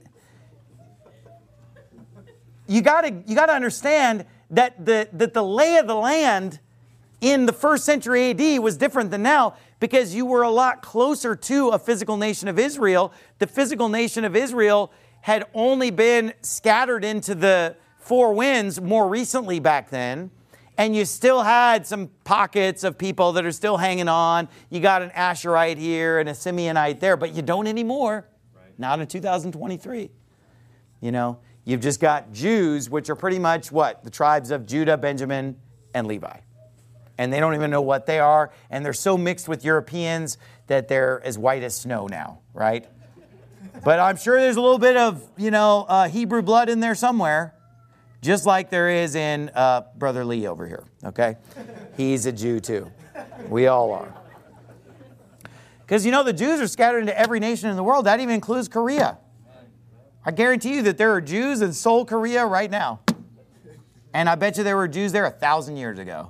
you gotta you gotta understand that the that the lay of the land in the first century A D was different than now, because you were a lot closer to a physical nation of Israel. The physical nation of Israel had only been scattered into the four winds more recently back then. And you still had some pockets of people that are still hanging on. You got an Asherite here and a Simeonite there, but you don't anymore. Right. Not in two thousand twenty-three. You know, you've just got Jews, which are pretty much what? The tribes of Judah, Benjamin, and Levi. And they don't even know what they are. And they're so mixed with Europeans that they're as white as snow now, right? But I'm sure there's a little bit of, you know, uh, Hebrew blood in there somewhere. Just like there is in uh, Brother Lee over here, okay? He's a Jew too. We all are. Because, you know, the Jews are scattered into every nation in the world. That even includes Korea. I guarantee you that there are Jews in Seoul, Korea right now. And I bet you there were Jews there a thousand years ago.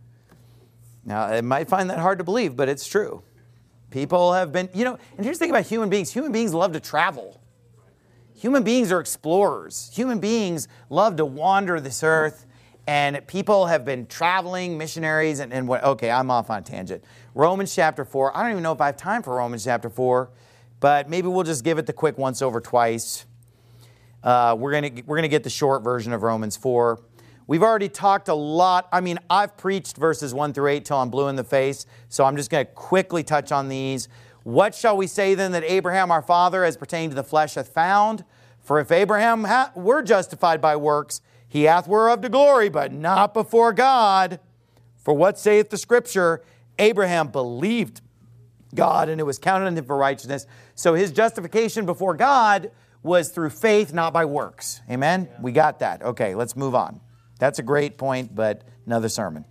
Now, it might find that hard to believe, but it's true. People have been, you know, and here's the thing about human beings. Human beings love to travel. Human beings are explorers. Human beings love to wander this earth, and people have been traveling, missionaries, and, and what? Okay, I'm off on a tangent. Romans chapter four. I don't even know if I have time for Romans chapter four, but maybe we'll just give it the quick once over twice. Uh, we're gonna we're gonna get the short version of Romans four. We've already talked a lot. I mean, I've preached verses one through eight till I'm blue in the face, so I'm just going to quickly touch on these. What shall we say then that Abraham our father as pertaining to the flesh hath found? For if Abraham ha- were justified by works, he hath whereof to glory, but not before God. For what saith the Scripture? Abraham believed God, and it was counted unto him for righteousness. So his justification before God was through faith, not by works. Amen? Yeah. We got that. Okay, let's move on. That's a great point, but another sermon.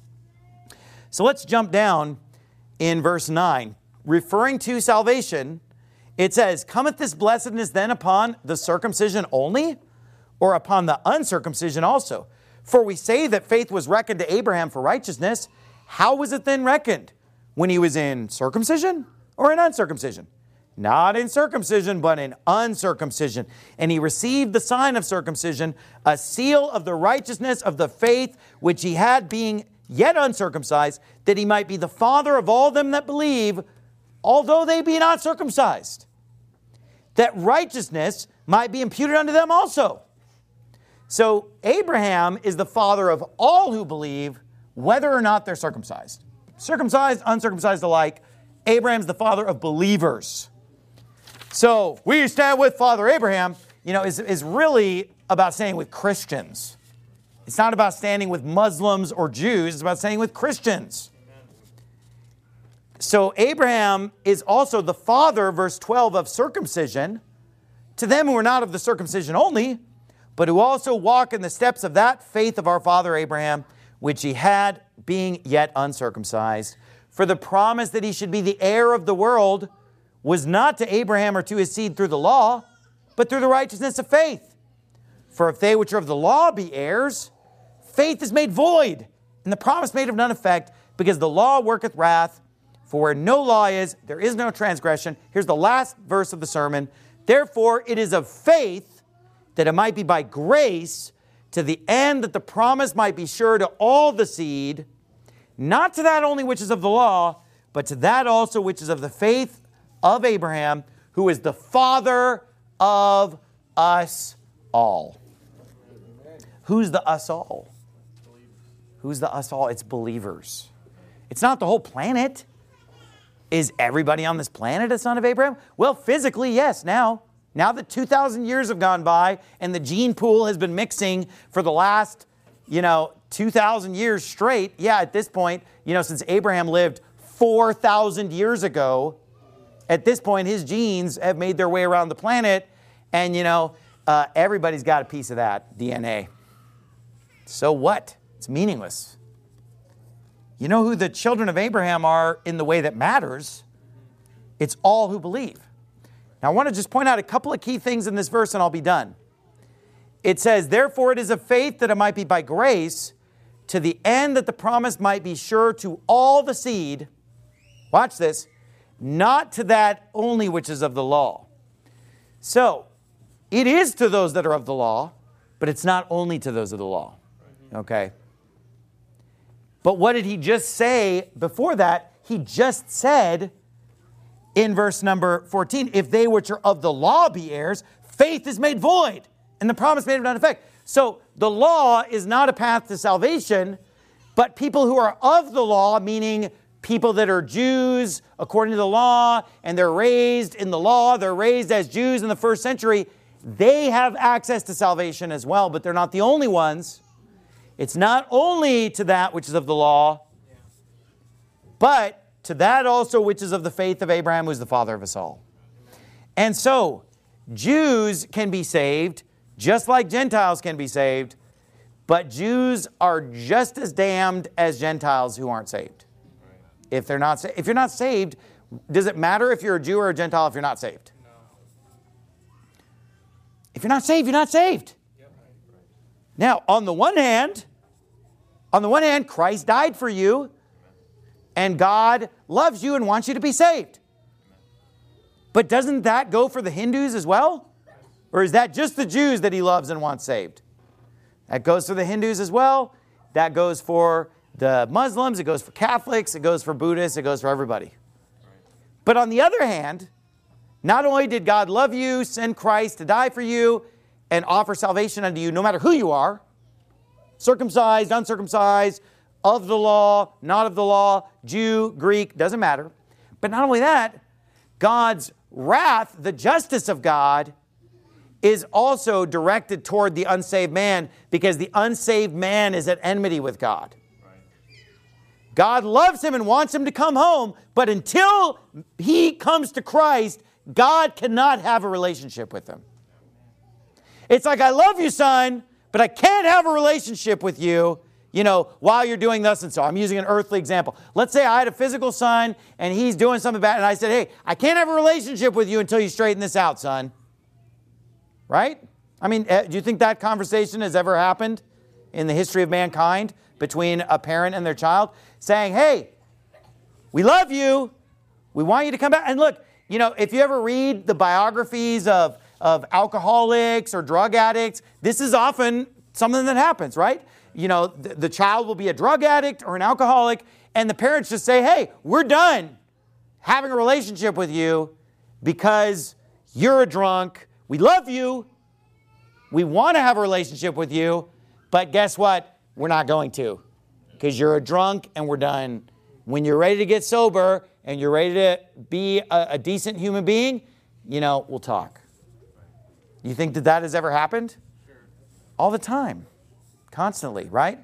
So let's jump down in verse nine. Referring to salvation, it says, cometh this blessedness then upon the circumcision only, or upon the uncircumcision also? For we say that faith was reckoned to Abraham for righteousness. How was it then reckoned? When he was in circumcision or in uncircumcision? Not in circumcision, but in uncircumcision. And he received the sign of circumcision, a seal of the righteousness of the faith which he had, being yet uncircumcised, that he might be the father of all them that believe, although they be not circumcised, that righteousness might be imputed unto them also. So Abraham is the father of all who believe, whether or not they're circumcised. Circumcised, uncircumcised alike. Abraham's the father of believers. So we stand with Father Abraham, you know, is, is really about standing with Christians. It's not about standing with Muslims or Jews. It's about standing with Christians. So Abraham is also the father, verse twelve, of circumcision, to them who are not of the circumcision only, but who also walk in the steps of that faith of our father Abraham, which he had, being yet uncircumcised. For the promise that he should be the heir of the world was not to Abraham or to his seed through the law, but through the righteousness of faith. For if they which are of the law be heirs, faith is made void, and the promise made of none effect, because the law worketh wrath. For where no law is, there is no transgression. Here's the last verse of the sermon. Therefore, it is of faith that it might be by grace, to the end that the promise might be sure to all the seed, not to that only which is of the law, but to that also which is of the faith of Abraham, who is the father of us all. Who's the us all? Who's the us all? It's believers. It's not the whole planet. Is everybody on this planet a son of Abraham? Well, physically, yes, now. Now that two thousand years have gone by and the gene pool has been mixing for the last, you know, two thousand years straight, yeah, at this point, you know, since Abraham lived four thousand years ago, at this point, his genes have made their way around the planet, and, you know, uh, everybody's got a piece of that D N A. So what? It's meaningless. You know who the children of Abraham are in the way that matters? It's all who believe. Now, I want to just point out a couple of key things in this verse, and I'll be done. It says, therefore it is of faith that it might be by grace, to the end that the promise might be sure to all the seed. Watch this. Not to that only which is of the law. So, it is to those that are of the law, but it's not only to those of the law. Okay? But what did he just say before that? He just said in verse number fourteen, if they which are of the law be heirs, faith is made void, and the promise made of none effect. So the law is not a path to salvation, but people who are of the law, meaning people that are Jews according to the law, and they're raised in the law, they're raised as Jews in the first century, they have access to salvation as well, but they're not the only ones. It's not only to that which is of the law, but to that also which is of the faith of Abraham, who is the father of us all. And so, Jews can be saved, just like Gentiles can be saved, but Jews are just as damned as Gentiles who aren't saved. If they're not, if you're not saved, does it matter if you're a Jew or a Gentile if you're not saved? No. If you're not saved, you're not saved. Now, on the one hand, on the one hand, Christ died for you, and God loves you and wants you to be saved. But doesn't that go for the Hindus as well? Or is that just the Jews that he loves and wants saved? That goes for the Hindus as well. That goes for the Muslims. It goes for Catholics. It goes for Buddhists. It goes for everybody. But on the other hand, not only did God love you, send Christ to die for you, and offer salvation unto you no matter who you are, circumcised, uncircumcised, of the law, not of the law, Jew, Greek, doesn't matter. But not only that, God's wrath, the justice of God, is also directed toward the unsaved man, because the unsaved man is at enmity with God. God loves him and wants him to come home, but until he comes to Christ, God cannot have a relationship with him. It's like, I love you, son, but I can't have a relationship with you, you know, while you're doing thus and so. I'm using an earthly example. Let's say I had a physical son and he's doing something bad, and I said, hey, I can't have a relationship with you until you straighten this out, son. Right? I mean, do you think that conversation has ever happened in the history of mankind between a parent and their child? Saying, hey, we love you. We want you to come back. And look, you know, if you ever read the biographies of of alcoholics or drug addicts, this is often something that happens, right? You know, the, the child will be a drug addict or an alcoholic, and the parents just say, hey, we're done having a relationship with you because you're a drunk. We love you. We want to have a relationship with you, but guess what? We're not going to, because you're a drunk and we're done. When you're ready to get sober and you're ready to be a, a decent human being, you know, we'll talk. You think that that has ever happened? Sure. All the time. Constantly, right?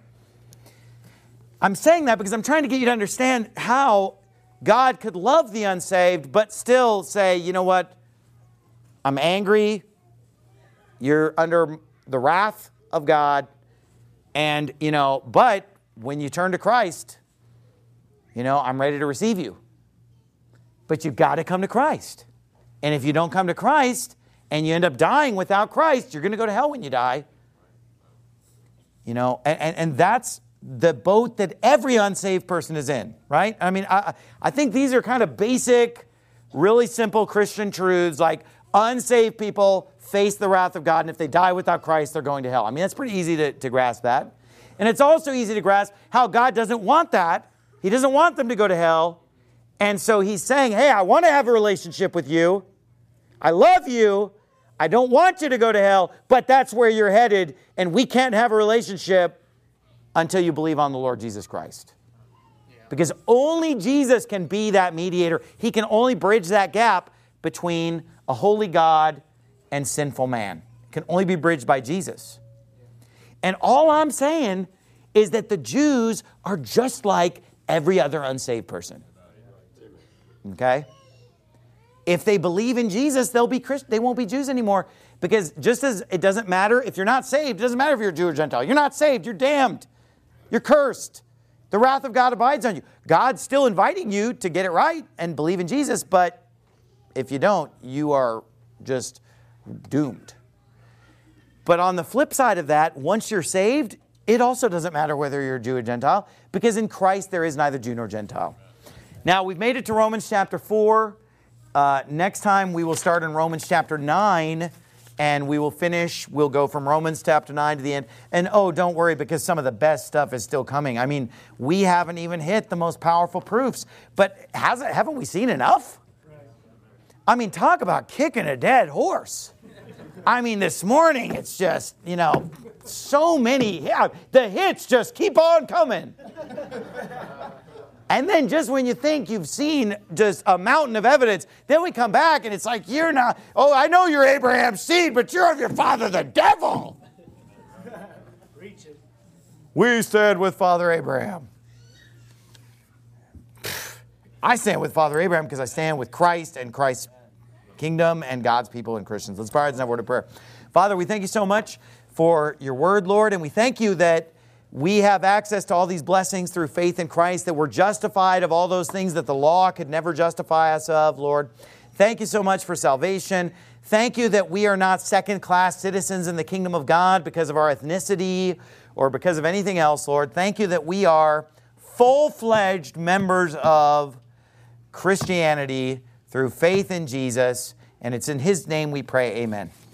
I'm saying that because I'm trying to get you to understand how God could love the unsaved, but still say, you know what? I'm angry. You're under the wrath of God. And, you know, but when you turn to Christ, you know, I'm ready to receive you. But you've got to come to Christ. And if you don't come to Christ, and you end up dying without Christ, you're going to go to hell when you die. You know, and, and, and that's the boat that every unsaved person is in, right? I mean, I, I think these are kind of basic, really simple Christian truths, like unsaved people face the wrath of God, and if they die without Christ, they're going to hell. I mean, that's pretty easy to, to grasp that. And it's also easy to grasp how God doesn't want that. He doesn't want them to go to hell. And so he's saying, hey, I want to have a relationship with you. I love you. I don't want you to go to hell, but that's where you're headed, and we can't have a relationship until you believe on the Lord Jesus Christ. Yeah. Because only Jesus can be that mediator. He can only bridge that gap between a holy God and sinful man. It can only be bridged by Jesus. And all I'm saying is that the Jews are just like every other unsaved person. Okay? If they believe in Jesus, they'll be Christ- they won't be Jews anymore. Because just as it doesn't matter if you're not saved, it doesn't matter if you're a Jew or Gentile. You're not saved, you're damned. You're cursed. The wrath of God abides on you. God's still inviting you to get it right and believe in Jesus, but if you don't, you are just doomed. But on the flip side of that, once you're saved, it also doesn't matter whether you're a Jew or Gentile, because in Christ there is neither Jew nor Gentile. Now, we've made it to Romans chapter four. Uh, next time we will start in Romans chapter nine, and we will finish. We'll go from Romans chapter nine to the end. And oh, don't worry, because some of the best stuff is still coming. I mean, we haven't even hit the most powerful proofs. But hasn't, haven't we seen enough? I mean, talk about kicking a dead horse. I mean, this morning, it's just, you know, so many. Yeah, the hits just keep on coming. And then just when you think you've seen just a mountain of evidence, then we come back and it's like, you're not, oh, I know you're Abraham's seed, but you're of your father, the devil. We stand with Father Abraham. I stand with Father Abraham because I stand with Christ and Christ's kingdom and God's people and Christians. Let's bow our heads and have a word of prayer. Father, we thank you so much for your word, Lord, and we thank you that we have access to all these blessings through faith in Christ, that we're justified of all those things that the law could never justify us of, Lord. Thank you so much for salvation. Thank you that we are not second-class citizens in the kingdom of God because of our ethnicity or because of anything else, Lord. Thank you that we are full-fledged members of Christianity through faith in Jesus, and it's in His name we pray, amen.